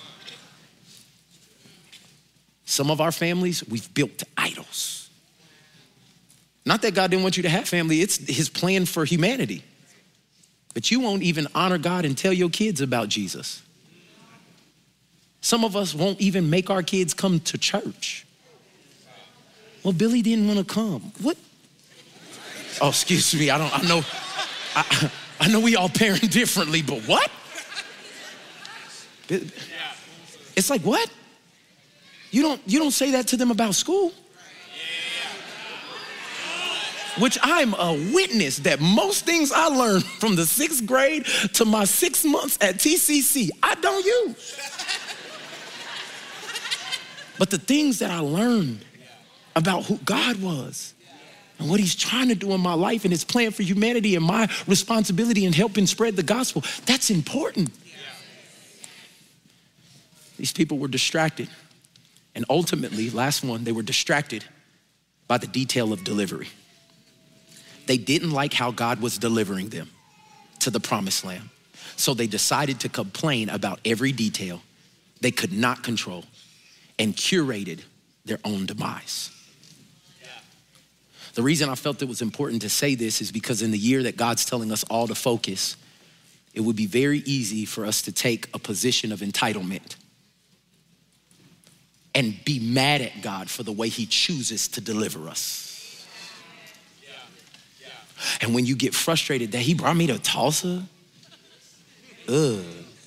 [SPEAKER 3] Some of our families, we've built idols. Not that God didn't want you to have family, it's his plan for humanity. But you won't even honor God and tell your kids about Jesus. Some of us won't even make our kids come to church. Well, Billy didn't want to come. What? Oh, excuse me, I don't, I know, I, I know we all parent differently, but what? It's like, what? You don't, you don't say that to them about school. Which I'm a witness that most things I learned from the sixth grade to my six months at T C C, I don't use. But the things that I learned about who God was and what he's trying to do in my life and his plan for humanity and my responsibility in helping spread the gospel, that's important. These people were distracted. And ultimately, last one, they were distracted by the detail of delivery. They didn't like how God was delivering them to the promised land. So they decided to complain about every detail they could not control and curated their own demise. Yeah. The reason I felt it was important to say this is because in the year that God's telling us all to focus, it would be very easy for us to take a position of entitlement and be mad at God for the way he chooses to deliver us. And when you get frustrated that he brought me to Tulsa, ugh.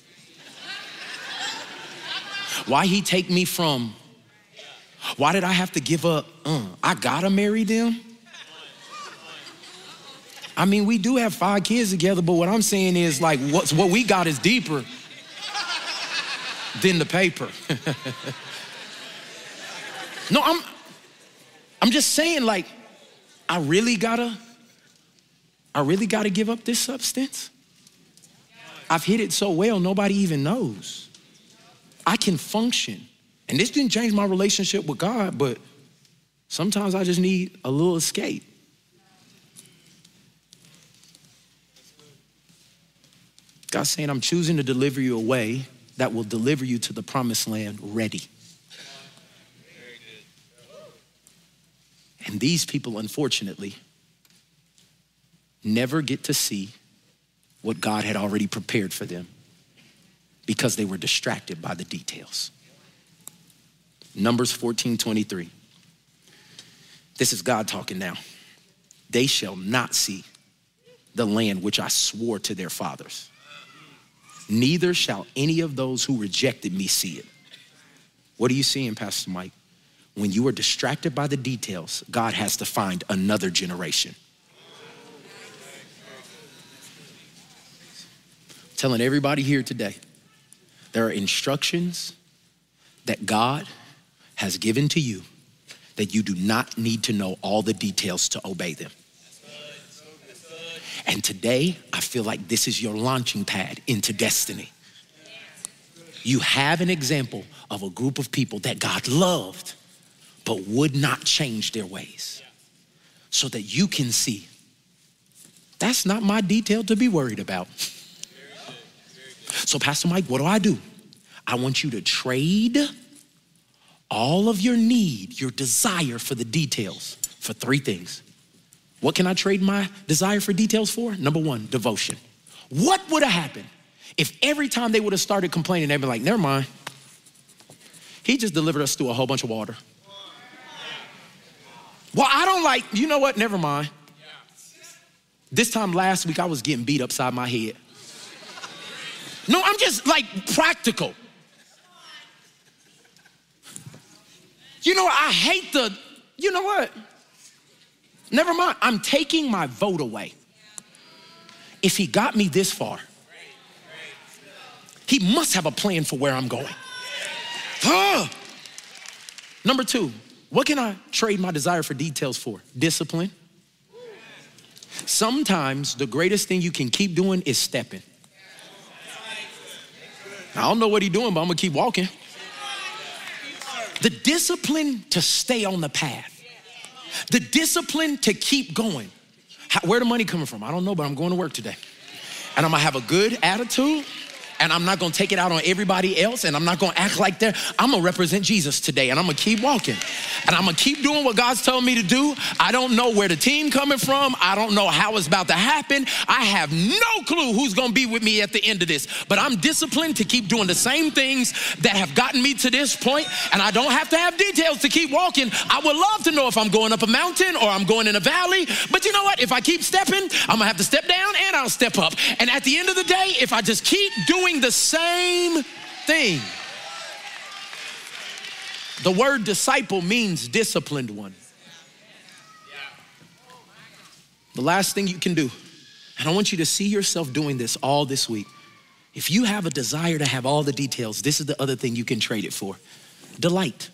[SPEAKER 3] Why he take me from, why did I have to give up, uh, I gotta marry them? I mean, we do have five kids together, but what I'm saying is like, what's, what we got is deeper than the paper. No, I'm, I'm just saying like, I really gotta, I really got to give up this substance? I've hid it so well, nobody even knows. I can function. And this didn't change my relationship with God, but sometimes I just need a little escape. God's saying, I'm choosing to deliver you a way that will deliver you to the promised land ready. And these people, unfortunately, never get to see what God had already prepared for them because they were distracted by the details. Numbers fourteen twenty-three. This is God talking now. They shall not see the land which I swore to their fathers. Neither shall any of those who rejected me see it. What are you seeing, Pastor Mike? When you are distracted by the details, God has to find another generation. Telling everybody here today, there are instructions that God has given to you that you do not need to know all the details to obey them. And today, I feel like this is your launching pad into destiny. You have an example of a group of people that God loved, but would not change their ways so that you can see, that's not my detail to be worried about. So Pastor Mike, what do I do? I want you to trade all of your need, your desire for the details for three things. What can I trade my desire for details for? Number one, devotion. What would have happened if every time they would have started complaining, they'd be like, never mind. He just delivered us through a whole bunch of water. Well, I don't like, you know what? Never mind. This time last week, I was getting beat upside my head. No, I'm just like practical. You know, I hate the, you know what? Never mind, I'm taking my vote away. If he got me this far, he must have a plan for where I'm going. Ah. Number two, what can I trade my desire for details for? Discipline. Sometimes the greatest thing you can keep doing is stepping. I don't know what he's doing, but I'm gonna keep walking. The discipline to stay on the path. The discipline to keep going. How, where the money coming from? I don't know, but I'm going to work today. And I'm gonna have a good attitude. And I'm not gonna take it out on everybody else, and I'm not gonna act like they're, I'm gonna represent Jesus today, and I'm gonna keep walking. And I'm gonna keep doing what God's telling me to do. I don't know where the team coming from. I don't know how it's about to happen. I have no clue who's gonna be with me at the end of this. But I'm disciplined to keep doing the same things that have gotten me to this point, and I don't have to have details to keep walking. I would love to know if I'm going up a mountain or I'm going in a valley, but you know what? If I keep stepping, I'm gonna have to step down and I'll step up. And at the end of the day, if I just keep doing the same thing. The word disciple means disciplined one. The last thing you can do, and I want you to see yourself doing this all this week. If you have a desire to have all the details, this is the other thing you can trade it for. Delight.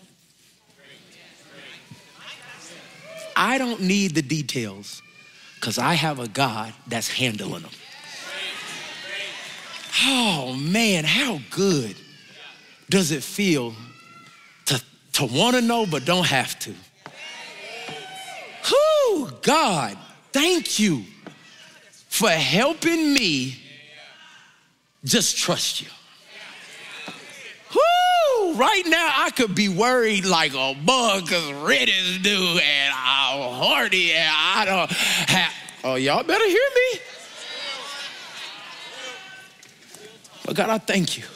[SPEAKER 3] I don't need the details because I have a God that's handling them. Oh man, how good does it feel to, to want to know but don't have to? Whoo, God, thank you for helping me just trust you. Whoo, right now I could be worried like a bug because red is due and I'm hardy and I don't have, oh, y'all better hear me. But God, I thank you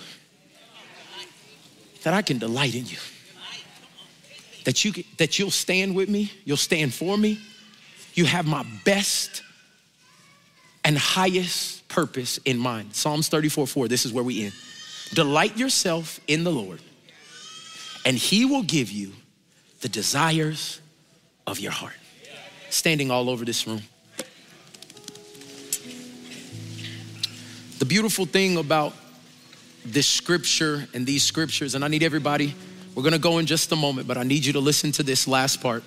[SPEAKER 3] that I can delight in you. That, you, that you'll stand with me, you'll stand for me. You have my best and highest purpose in mind. Psalms thirty-four four, this is where we end. Delight yourself in the Lord, and he will give you the desires of your heart. Standing all over this room. The beautiful thing about this scripture and these scriptures, and I need everybody, we're gonna go in just a moment, but I need you to listen to this last part.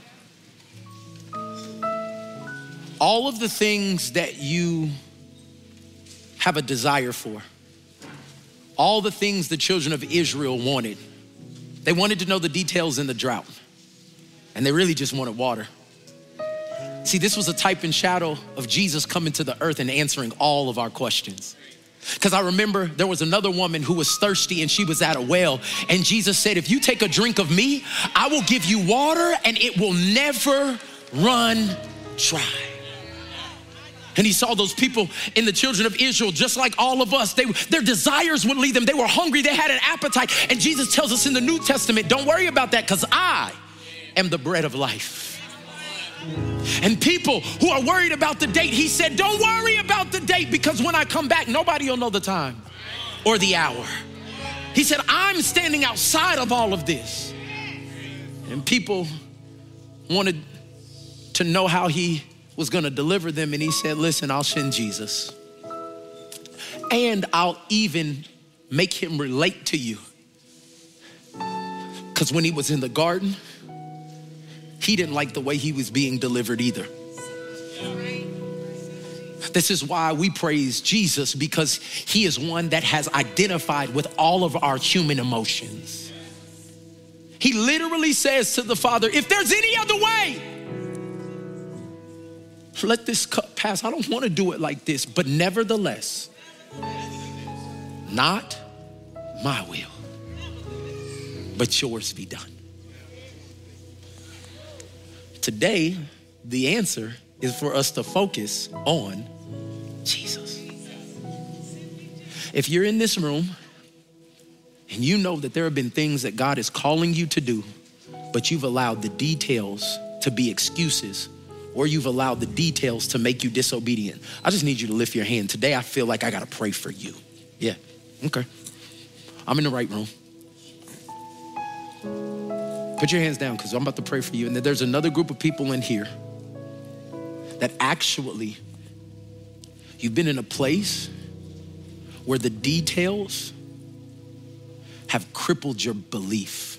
[SPEAKER 3] All of the things that you have a desire for, all the things the children of Israel wanted, they wanted to know the details in the drought, and they really just wanted water. See, this was a type and shadow of Jesus coming to the earth and answering all of our questions. Because I remember there was another woman who was thirsty and she was at a well, and Jesus said, if you take a drink of me, I will give you water and it will never run dry. And he saw those people in the children of Israel, just like all of us. They, their desires would lead them. They were hungry. They had an appetite. And Jesus tells us in the New Testament, don't worry about that because I am the bread of life. And people who are worried about the date, he said, don't worry about the date because when I come back, nobody will know the time or the hour. He said, I'm standing outside of all of this. And people wanted to know how he was gonna deliver them. And he said, listen, I'll send Jesus. And I'll even make him relate to you. Because when he was in the garden, he didn't like the way he was being delivered either. This is why we praise Jesus, because he is one that has identified with all of our human emotions. He literally says to the Father, if there's any other way, let this cup pass. I don't want to do it like this, but nevertheless, not my will, but yours be done. Today, the answer is for us to focus on Jesus. If you're in this room and you know that there have been things that God is calling you to do, but you've allowed the details to be excuses, or you've allowed the details to make you disobedient, I just need you to lift your hand. Today, I feel like I gotta pray for you. Yeah, okay. I'm in the right room. Put your hands down because I'm about to pray for you. And then there's another group of people in here that actually you've been in a place where the details have crippled your belief.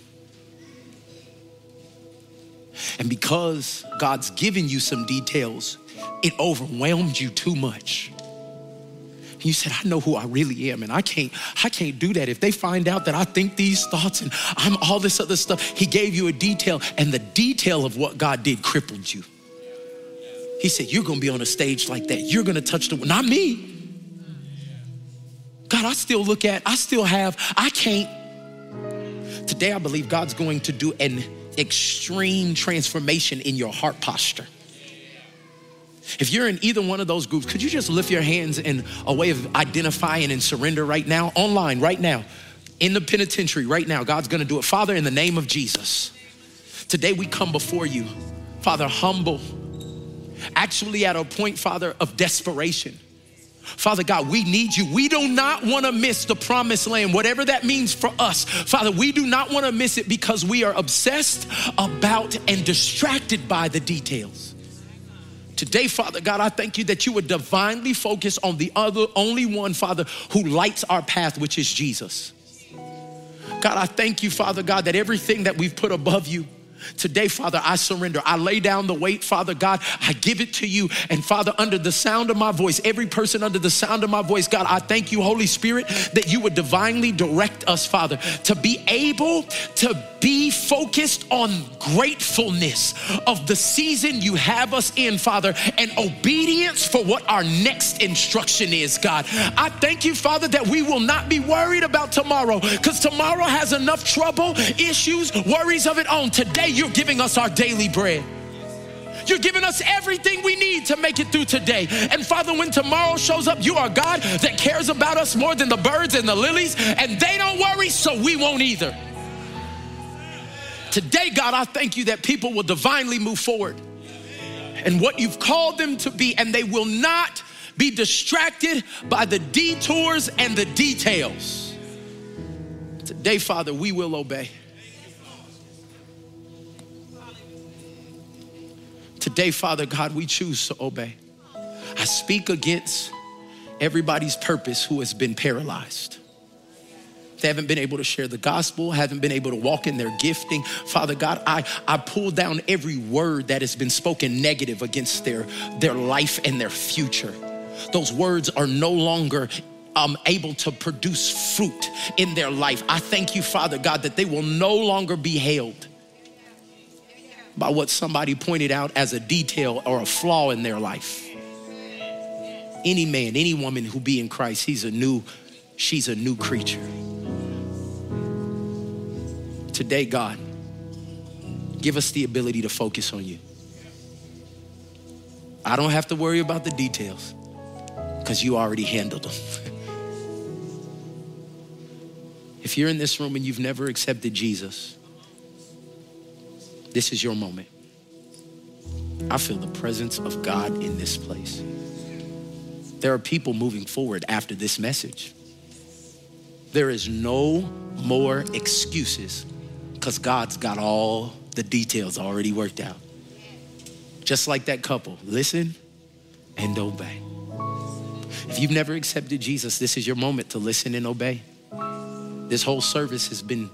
[SPEAKER 3] And because God's given you some details, it overwhelmed you too much. You said, I know who I really am, and I can't, I can't do that. If they find out that I think these thoughts and I'm all this other stuff, he gave you a detail, and the detail of what God did crippled you. He said, you're gonna be on a stage like that. You're gonna touch the, not me. God, I still look at, I still have, I can't. Today, I believe God's going to do an extreme transformation in your heart posture. If you're in either one of those groups, could you just lift your hands in a way of identifying and surrender right now, online right now, in the penitentiary right now? God's gonna do it. Father, in the name of Jesus, today we come before you, Father, humble, actually at a point, Father, of desperation. Father God, we need you. We do not wanna miss the promised land, whatever that means for us. Father, we do not wanna miss it because we are obsessed about and distracted by the details. Today, Father God, I thank you that you would divinely focus on the other, only one, Father, who lights our path, which is Jesus. God, I thank you, Father God, that everything that we've put above you, today, Father, I surrender. I lay down the weight, Father God. I give it to you. And Father, under the sound of my voice, every person under the sound of my voice, God, I thank you, Holy Spirit, that you would divinely direct us, Father, to be able to be focused on gratefulness of the season you have us in, Father, and obedience for what our next instruction is, God. I thank you, Father, that we will not be worried about tomorrow, because tomorrow has enough trouble, issues, worries of its own. Today, you're giving us our daily bread. You're giving us everything we need to make it through today. And Father, when tomorrow shows up, you are God that cares about us more than the birds and the lilies, and they don't worry, so we won't either. Today, God, I thank you that people will divinely move forward in what you've called them to be, and they will not be distracted by the detours and the details. Today, Father, we will obey. Today, Father God, we choose to obey. I speak against everybody's purpose who has been paralyzed. They haven't been able to share the gospel, haven't been able to walk in their gifting. Father God, I, I pull down every word that has been spoken negative against their, their life and their future. Those words are no longer um, able to produce fruit in their life. I thank you, Father God, that they will no longer be held by what somebody pointed out as a detail or a flaw in their life. Any man, any woman who be in Christ, he's a new, she's a new creature. Today, God, give us the ability to focus on you. I don't have to worry about the details because you already handled them. If you're in this room and you've never accepted Jesus, this is your moment. I feel the presence of God in this place. There are people moving forward after this message. There is no more excuses because God's got all the details already worked out. Just like that couple, listen and obey. If you've never accepted Jesus, this is your moment to listen and obey. This whole service has been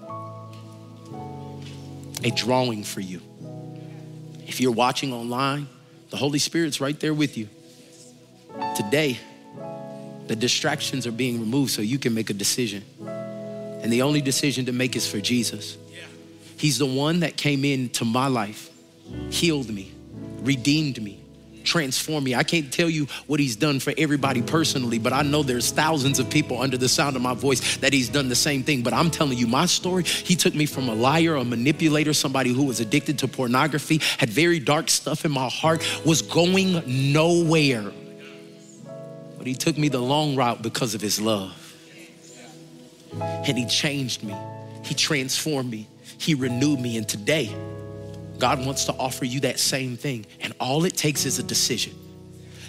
[SPEAKER 3] a drawing for you. If you're watching online, the Holy Spirit's right there with you. Today, the distractions are being removed so you can make a decision. And the only decision to make is for Jesus. He's the one that came into my life, healed me, redeemed me, transformed me. I can't tell you what he's done for everybody personally, but I know there's thousands of people under the sound of my voice that he's done the same thing. But I'm telling you my story. He took me from a liar, a manipulator, somebody who was addicted to pornography, had very dark stuff in my heart, was going nowhere. But he took me the long route because of his love. And he changed me. He transformed me. He renewed me. And today, God wants to offer you that same thing. And all it takes is a decision.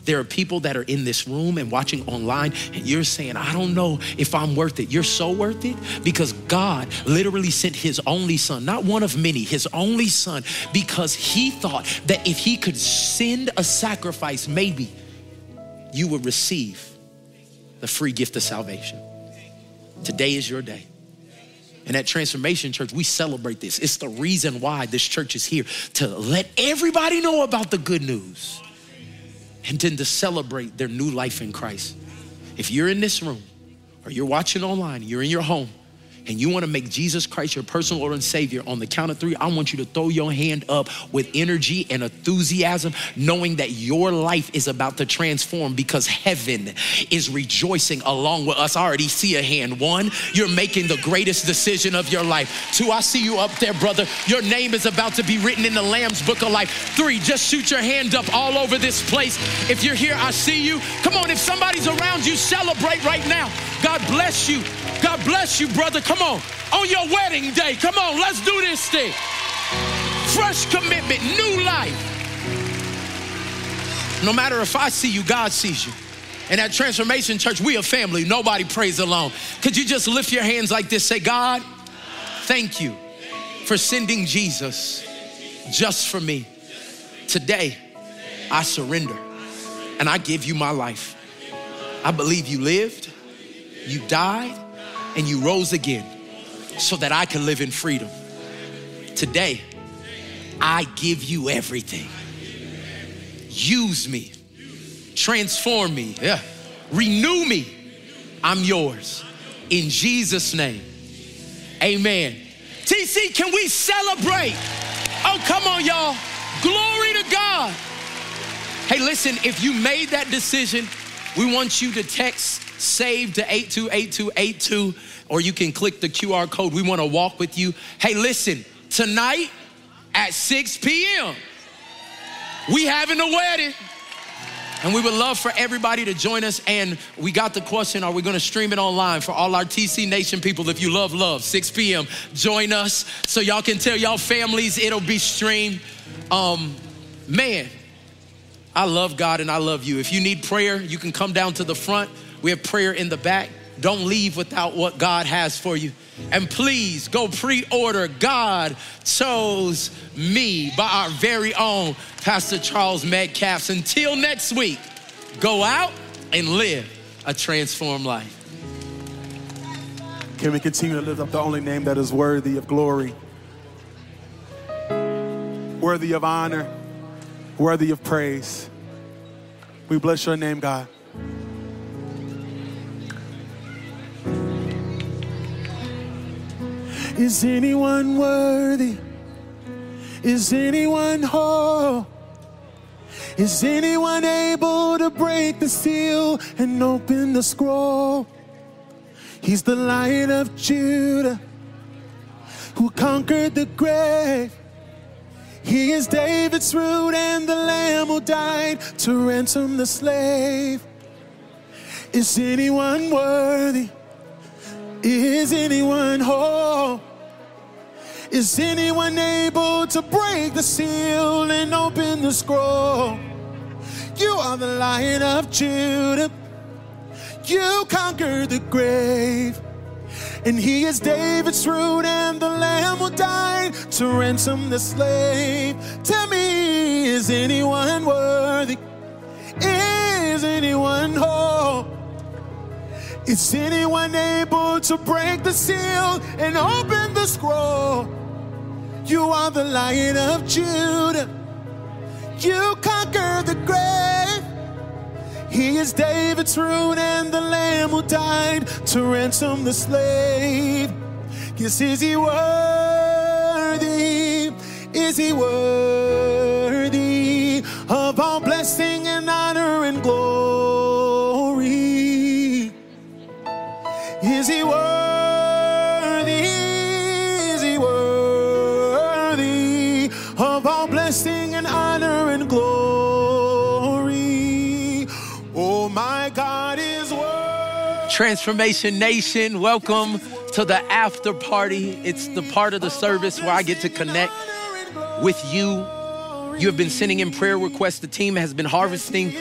[SPEAKER 3] There are people that are in this room and watching online, and you're saying, I don't know if I'm worth it. You're so worth it because God literally sent his only son, not one of many, his only son, because he thought that if he could send a sacrifice, maybe you would receive the free gift of salvation. Today is your day. And at Transformation Church, we celebrate this. It's the reason why this church is here, to let everybody know about the good news and then to celebrate their new life in Christ. If you're in this room or you're watching online, you're in your home, and you want to make Jesus Christ your personal Lord and Savior, on the count of three, I want you to throw your hand up with energy and enthusiasm, knowing that your life is about to transform because heaven is rejoicing along with us. I already see a hand. One, you're making the greatest decision of your life. Two, I see you up there, brother. Your name is about to be written in the Lamb's Book of Life. Three, just shoot your hand up all over this place. If you're here, I see you. Come on, if somebody's around you, celebrate right now. God bless you. God bless you, brother. Come on. On your wedding day. Come on, let's do this thing. Fresh commitment, new life. No matter if I see you, God sees you. And at Transformation Church, we a family. Nobody prays alone. Could you just lift your hands like this? Say, God, thank you for sending Jesus just for me. Today, I surrender and I give you my life. I believe you lived, you died, and you rose again so that I can live in freedom. Today, I give you everything. Use me, transform me, yeah. Renew me. I'm yours. In Jesus' name, amen. T C, can we celebrate? Oh, come on, y'all. Glory to God. Hey, listen, if you made that decision, we want you to text SAVE to eight two eight two eight two, or you can click the Q R code. We want to walk with you. Hey, listen, tonight at six p.m., we having a wedding. And we would love for everybody to join us. And we got the question, are we going to stream it online? For all our T C Nation people, if you love love, six p.m., join us so y'all can tell y'all families it'll be streamed. Um, man, I love God and I love you. If you need prayer, you can come down to the front. We have prayer in the back. Don't leave without what God has for you. And please go pre-order God Chose Me by our very own Pastor Charles Metcalf. Until next week, go out and live a transformed life.
[SPEAKER 6] Can we continue to lift up the only name that is worthy of glory, worthy of honor, worthy of praise? We bless your name, God. Is anyone worthy? Is anyone whole? Is anyone able to break the seal and open the scroll? He's the Lion of Judah who conquered the grave. He is David's root and the Lamb who died to ransom the slave. Is anyone worthy? Is anyone whole? Is anyone able to break the seal and open the scroll? You are the Lion of Judah. You conquered the grave. And he is David's root and the Lamb who died to ransom the slave. Tell me, is anyone worthy? Is anyone whole? Is anyone able to break the seal and open the scroll? You are the Lion of Judah. You conquered the grave. He is David's root and the Lamb who died to ransom the slave. Yes, is he worthy? Is he worthy of all blessing and honor and glory? Is he worthy? Is he worthy of all blessing and honor and glory? Oh, my God is worthy.
[SPEAKER 3] Transformation Nation, welcome to the after party. It's the part of the service where I get to connect with you. You have been sending in prayer requests. The team has been harvesting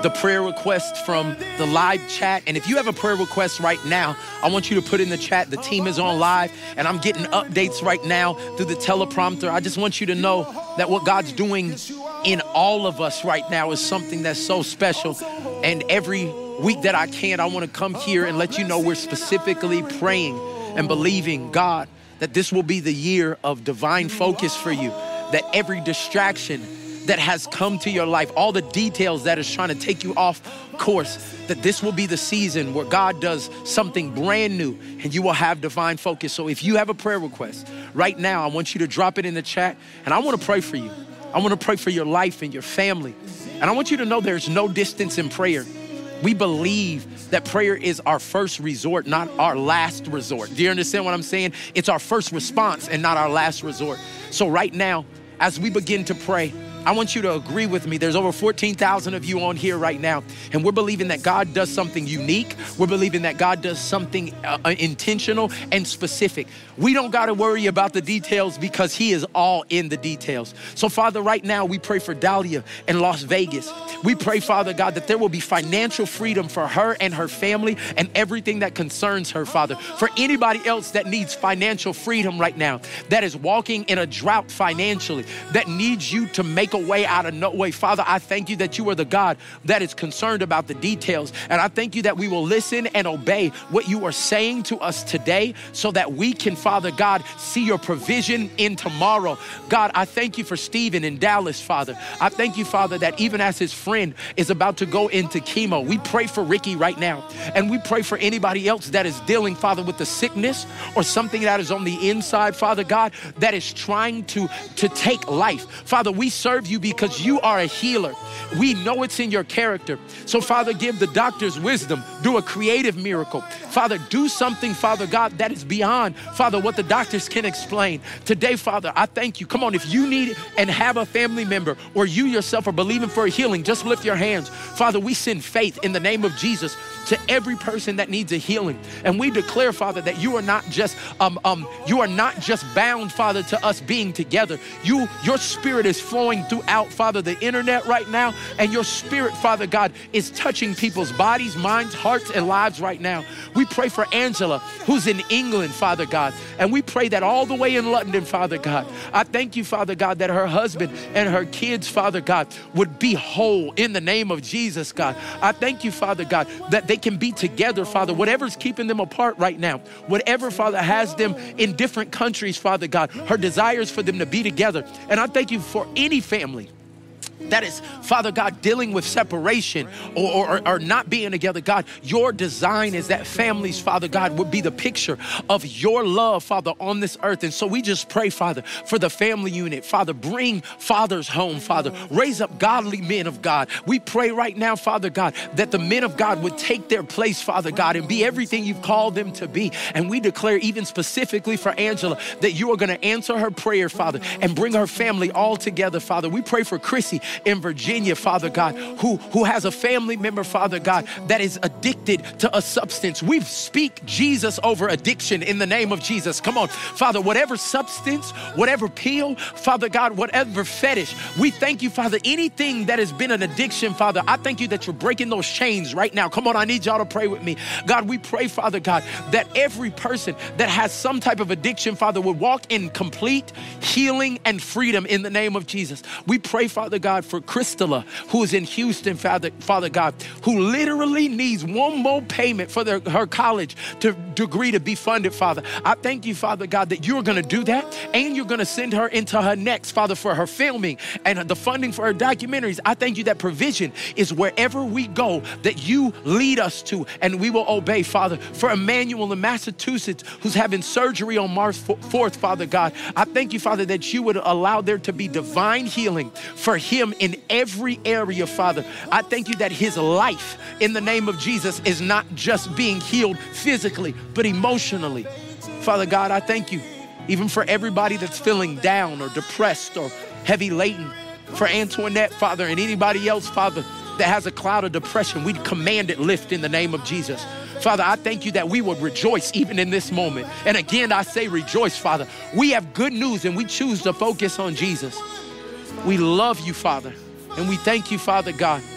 [SPEAKER 3] the prayer request from the live chat. And if you have a prayer request right now, I want you to put in the chat. The team is on live and I'm getting updates right now through the teleprompter. I just want you to know that what God's doing in all of us right now is something that's so special. And every week that I can, I want to come here and let you know we're specifically praying and believing God that this will be the year of divine focus for you, that every distraction that has come to your life, all the details that is trying to take you off course, that this will be the season where God does something brand new and you will have divine focus. So if you have a prayer request right now, I want you to drop it in the chat and I want to pray for you. I want to pray for your life and your family. And I want you to know there's no distance in prayer. We believe that prayer is our first resort, not our last resort. Do you understand what I'm saying? It's our first response and not our last resort. So right now, as we begin to pray, I want you to agree with me. There's over fourteen thousand of you on here right now, and we're believing that God does something unique. We're believing that God does something uh, intentional and specific. We don't got to worry about the details because he is all in the details. So Father, right now we pray for Dahlia in Las Vegas. We pray, Father God, that there will be financial freedom for her and her family and everything that concerns her, Father. For anybody else that needs financial freedom right now, that is walking in a drought financially, that needs you to make a way out of no way. Father, I thank you that you are the God that is concerned about the details. And I thank you that we will listen and obey what you are saying to us today so that we can, Father God, see your provision in tomorrow. God, I thank you for Stephen in Dallas, Father. I thank you, Father, that even as his friend is about to go into chemo, we pray for Ricky right now. And we pray for anybody else that is dealing, Father, with the sickness or something that is on the inside, Father God, that is trying to, to take life. Father, we serve you because you are a healer. We know it's in your character. So Father, give the doctors wisdom. Do a creative miracle. Father, do something, Father God, that is beyond, Father, what the doctors can explain. Today, Father, I thank you. Come on, if you need and have a family member or you yourself are believing for a healing, just lift your hands. Father, we send faith in the name of Jesus to every person that needs a healing. And we declare, Father, that you are not just um, um, you are not just bound, Father, to us being together. You, your spirit is flowing throughout, Father, the internet right now. And your spirit, Father God, is touching people's bodies, minds, hearts, and lives right now. We pray for Angela, who's in England, Father God. And we pray that all the way in London, Father God, I thank you, Father God, that her husband and her kids, Father God, would be whole in the name of Jesus, God. I thank you, Father God, that they can be together, Father, whatever's keeping them apart right now, whatever, Father, has them in different countries, Father God, her desires for them to be together. And I thank you for any family that is, Father God, dealing with separation or, or, or not being together. God, your design is that families, Father God, would be the picture of your love, Father, on this earth. And so we just pray, Father, for the family unit. Father, bring fathers home, Father. Raise up godly men of God. We pray right now, Father God, that the men of God would take their place, Father God, and be everything you've called them to be. And we declare even specifically for Angela that you are going to answer her prayer, Father, and bring her family all together, Father. We pray for Chrissy in Virginia, Father God, who, who has a family member, Father God, that is addicted to a substance. We speak Jesus over addiction in the name of Jesus. Come on, Father, whatever substance, whatever pill, Father God, whatever fetish, we thank you, Father, anything that has been an addiction, Father, I thank you that you're breaking those chains right now. Come on, I need y'all to pray with me. God, we pray, Father God, that every person that has some type of addiction, Father, would walk in complete healing and freedom in the name of Jesus. We pray, Father God, for Christella, who is in Houston, Father, Father God, who literally needs one more payment for their, her college to, degree to be funded, Father. I thank you, Father God, that you're going to do that and you're going to send her into her next, Father, for her filming and the funding for her documentaries. I thank you that provision is wherever we go, that you lead us to, and we will obey, Father. For Emmanuel in Massachusetts, who's having surgery on March fourth, Father God, I thank you, Father, that you would allow there to be divine healing for him in every area, Father. I thank you that his life in the name of Jesus is not just being healed physically, but emotionally. Father God, I thank you even for everybody that's feeling down or depressed or heavy laden. For Antoinette, Father, and anybody else, Father, that has a cloud of depression, we command it lift in the name of Jesus. Father, I thank you that we would rejoice even in this moment. And again, I say rejoice, Father. We have good news and we choose to focus on Jesus. We love you, Father. And we thank you, Father God,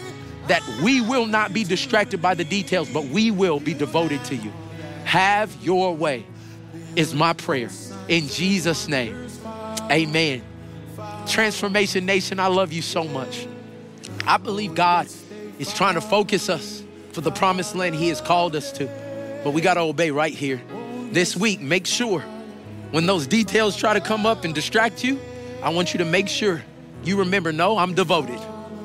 [SPEAKER 1] that we will not be distracted by the details, but we will be devoted to you. Have your way is my prayer. In Jesus' name, amen. Transformation Nation, I love you so much. I believe God is trying to focus us for the promised land he has called us to. But we got to obey right here. This week, make sure when those details try to come up and distract you, I want you to make sure you remember, no, I'm devoted.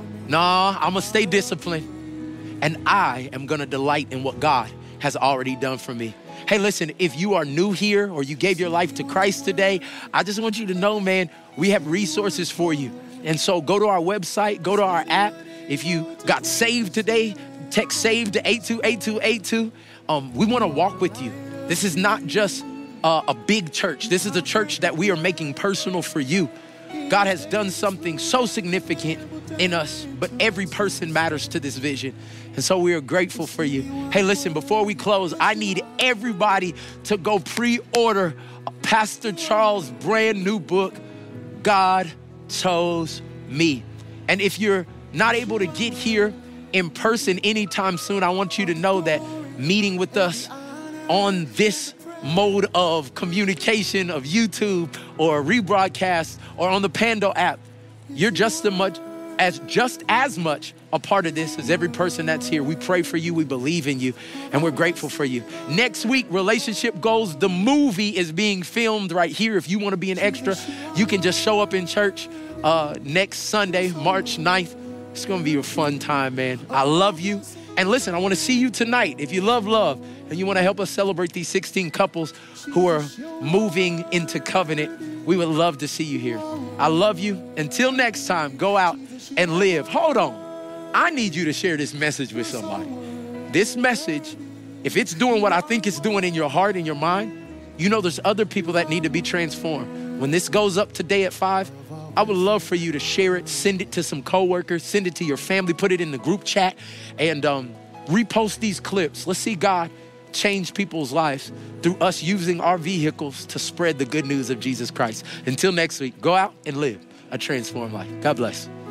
[SPEAKER 1] Nah, I'm gonna stay disciplined. And I am gonna delight in what God has already done for me. Hey, listen, if you are new here or you gave your life to Christ today, I just want you to know, man, we have resources for you. And so go to our website, go to our app. If you got saved today, text SAVE to eight two eight two eight two. Um, we wanna walk with you. This is not just uh, a big church. This is a church that we are making personal for you. God has done something so significant in us, but every person matters to this vision. And so we are grateful for you. Hey, listen, before we close, I need everybody to go pre-order Pastor Charles' brand new book, God Chose Me. And if you're not able to get here in person anytime soon, I want you to know that meeting with us on this mode of communication of YouTube or rebroadcast or on the Pando app, you're just as much as just as much a part of this as every person that's here. We pray for you, we believe in you, and we're grateful for you. Next week, Relationship Goals, the movie is being filmed right here. If you want to be an extra, you can just show up in church uh, next Sunday, March ninth. It's gonna be a fun time, man. I love you. And listen, I wanna see you tonight. If you love love and you wanna help us celebrate these sixteen couples who are moving into covenant, we would love to see you here. I love you. Until next time, go out and live. Hold on. I need you to share this message with somebody. This message, if it's doing what I think it's doing in your heart and your mind, you know there's other people that need to be transformed. When this goes up today at five, I would love for you to share it, send it to some coworkers, send it to your family, put it in the group chat, and um, repost these clips. Let's see God change people's lives through us using our vehicles to spread the good news of Jesus Christ. Until next week, go out and live a transformed life. God bless.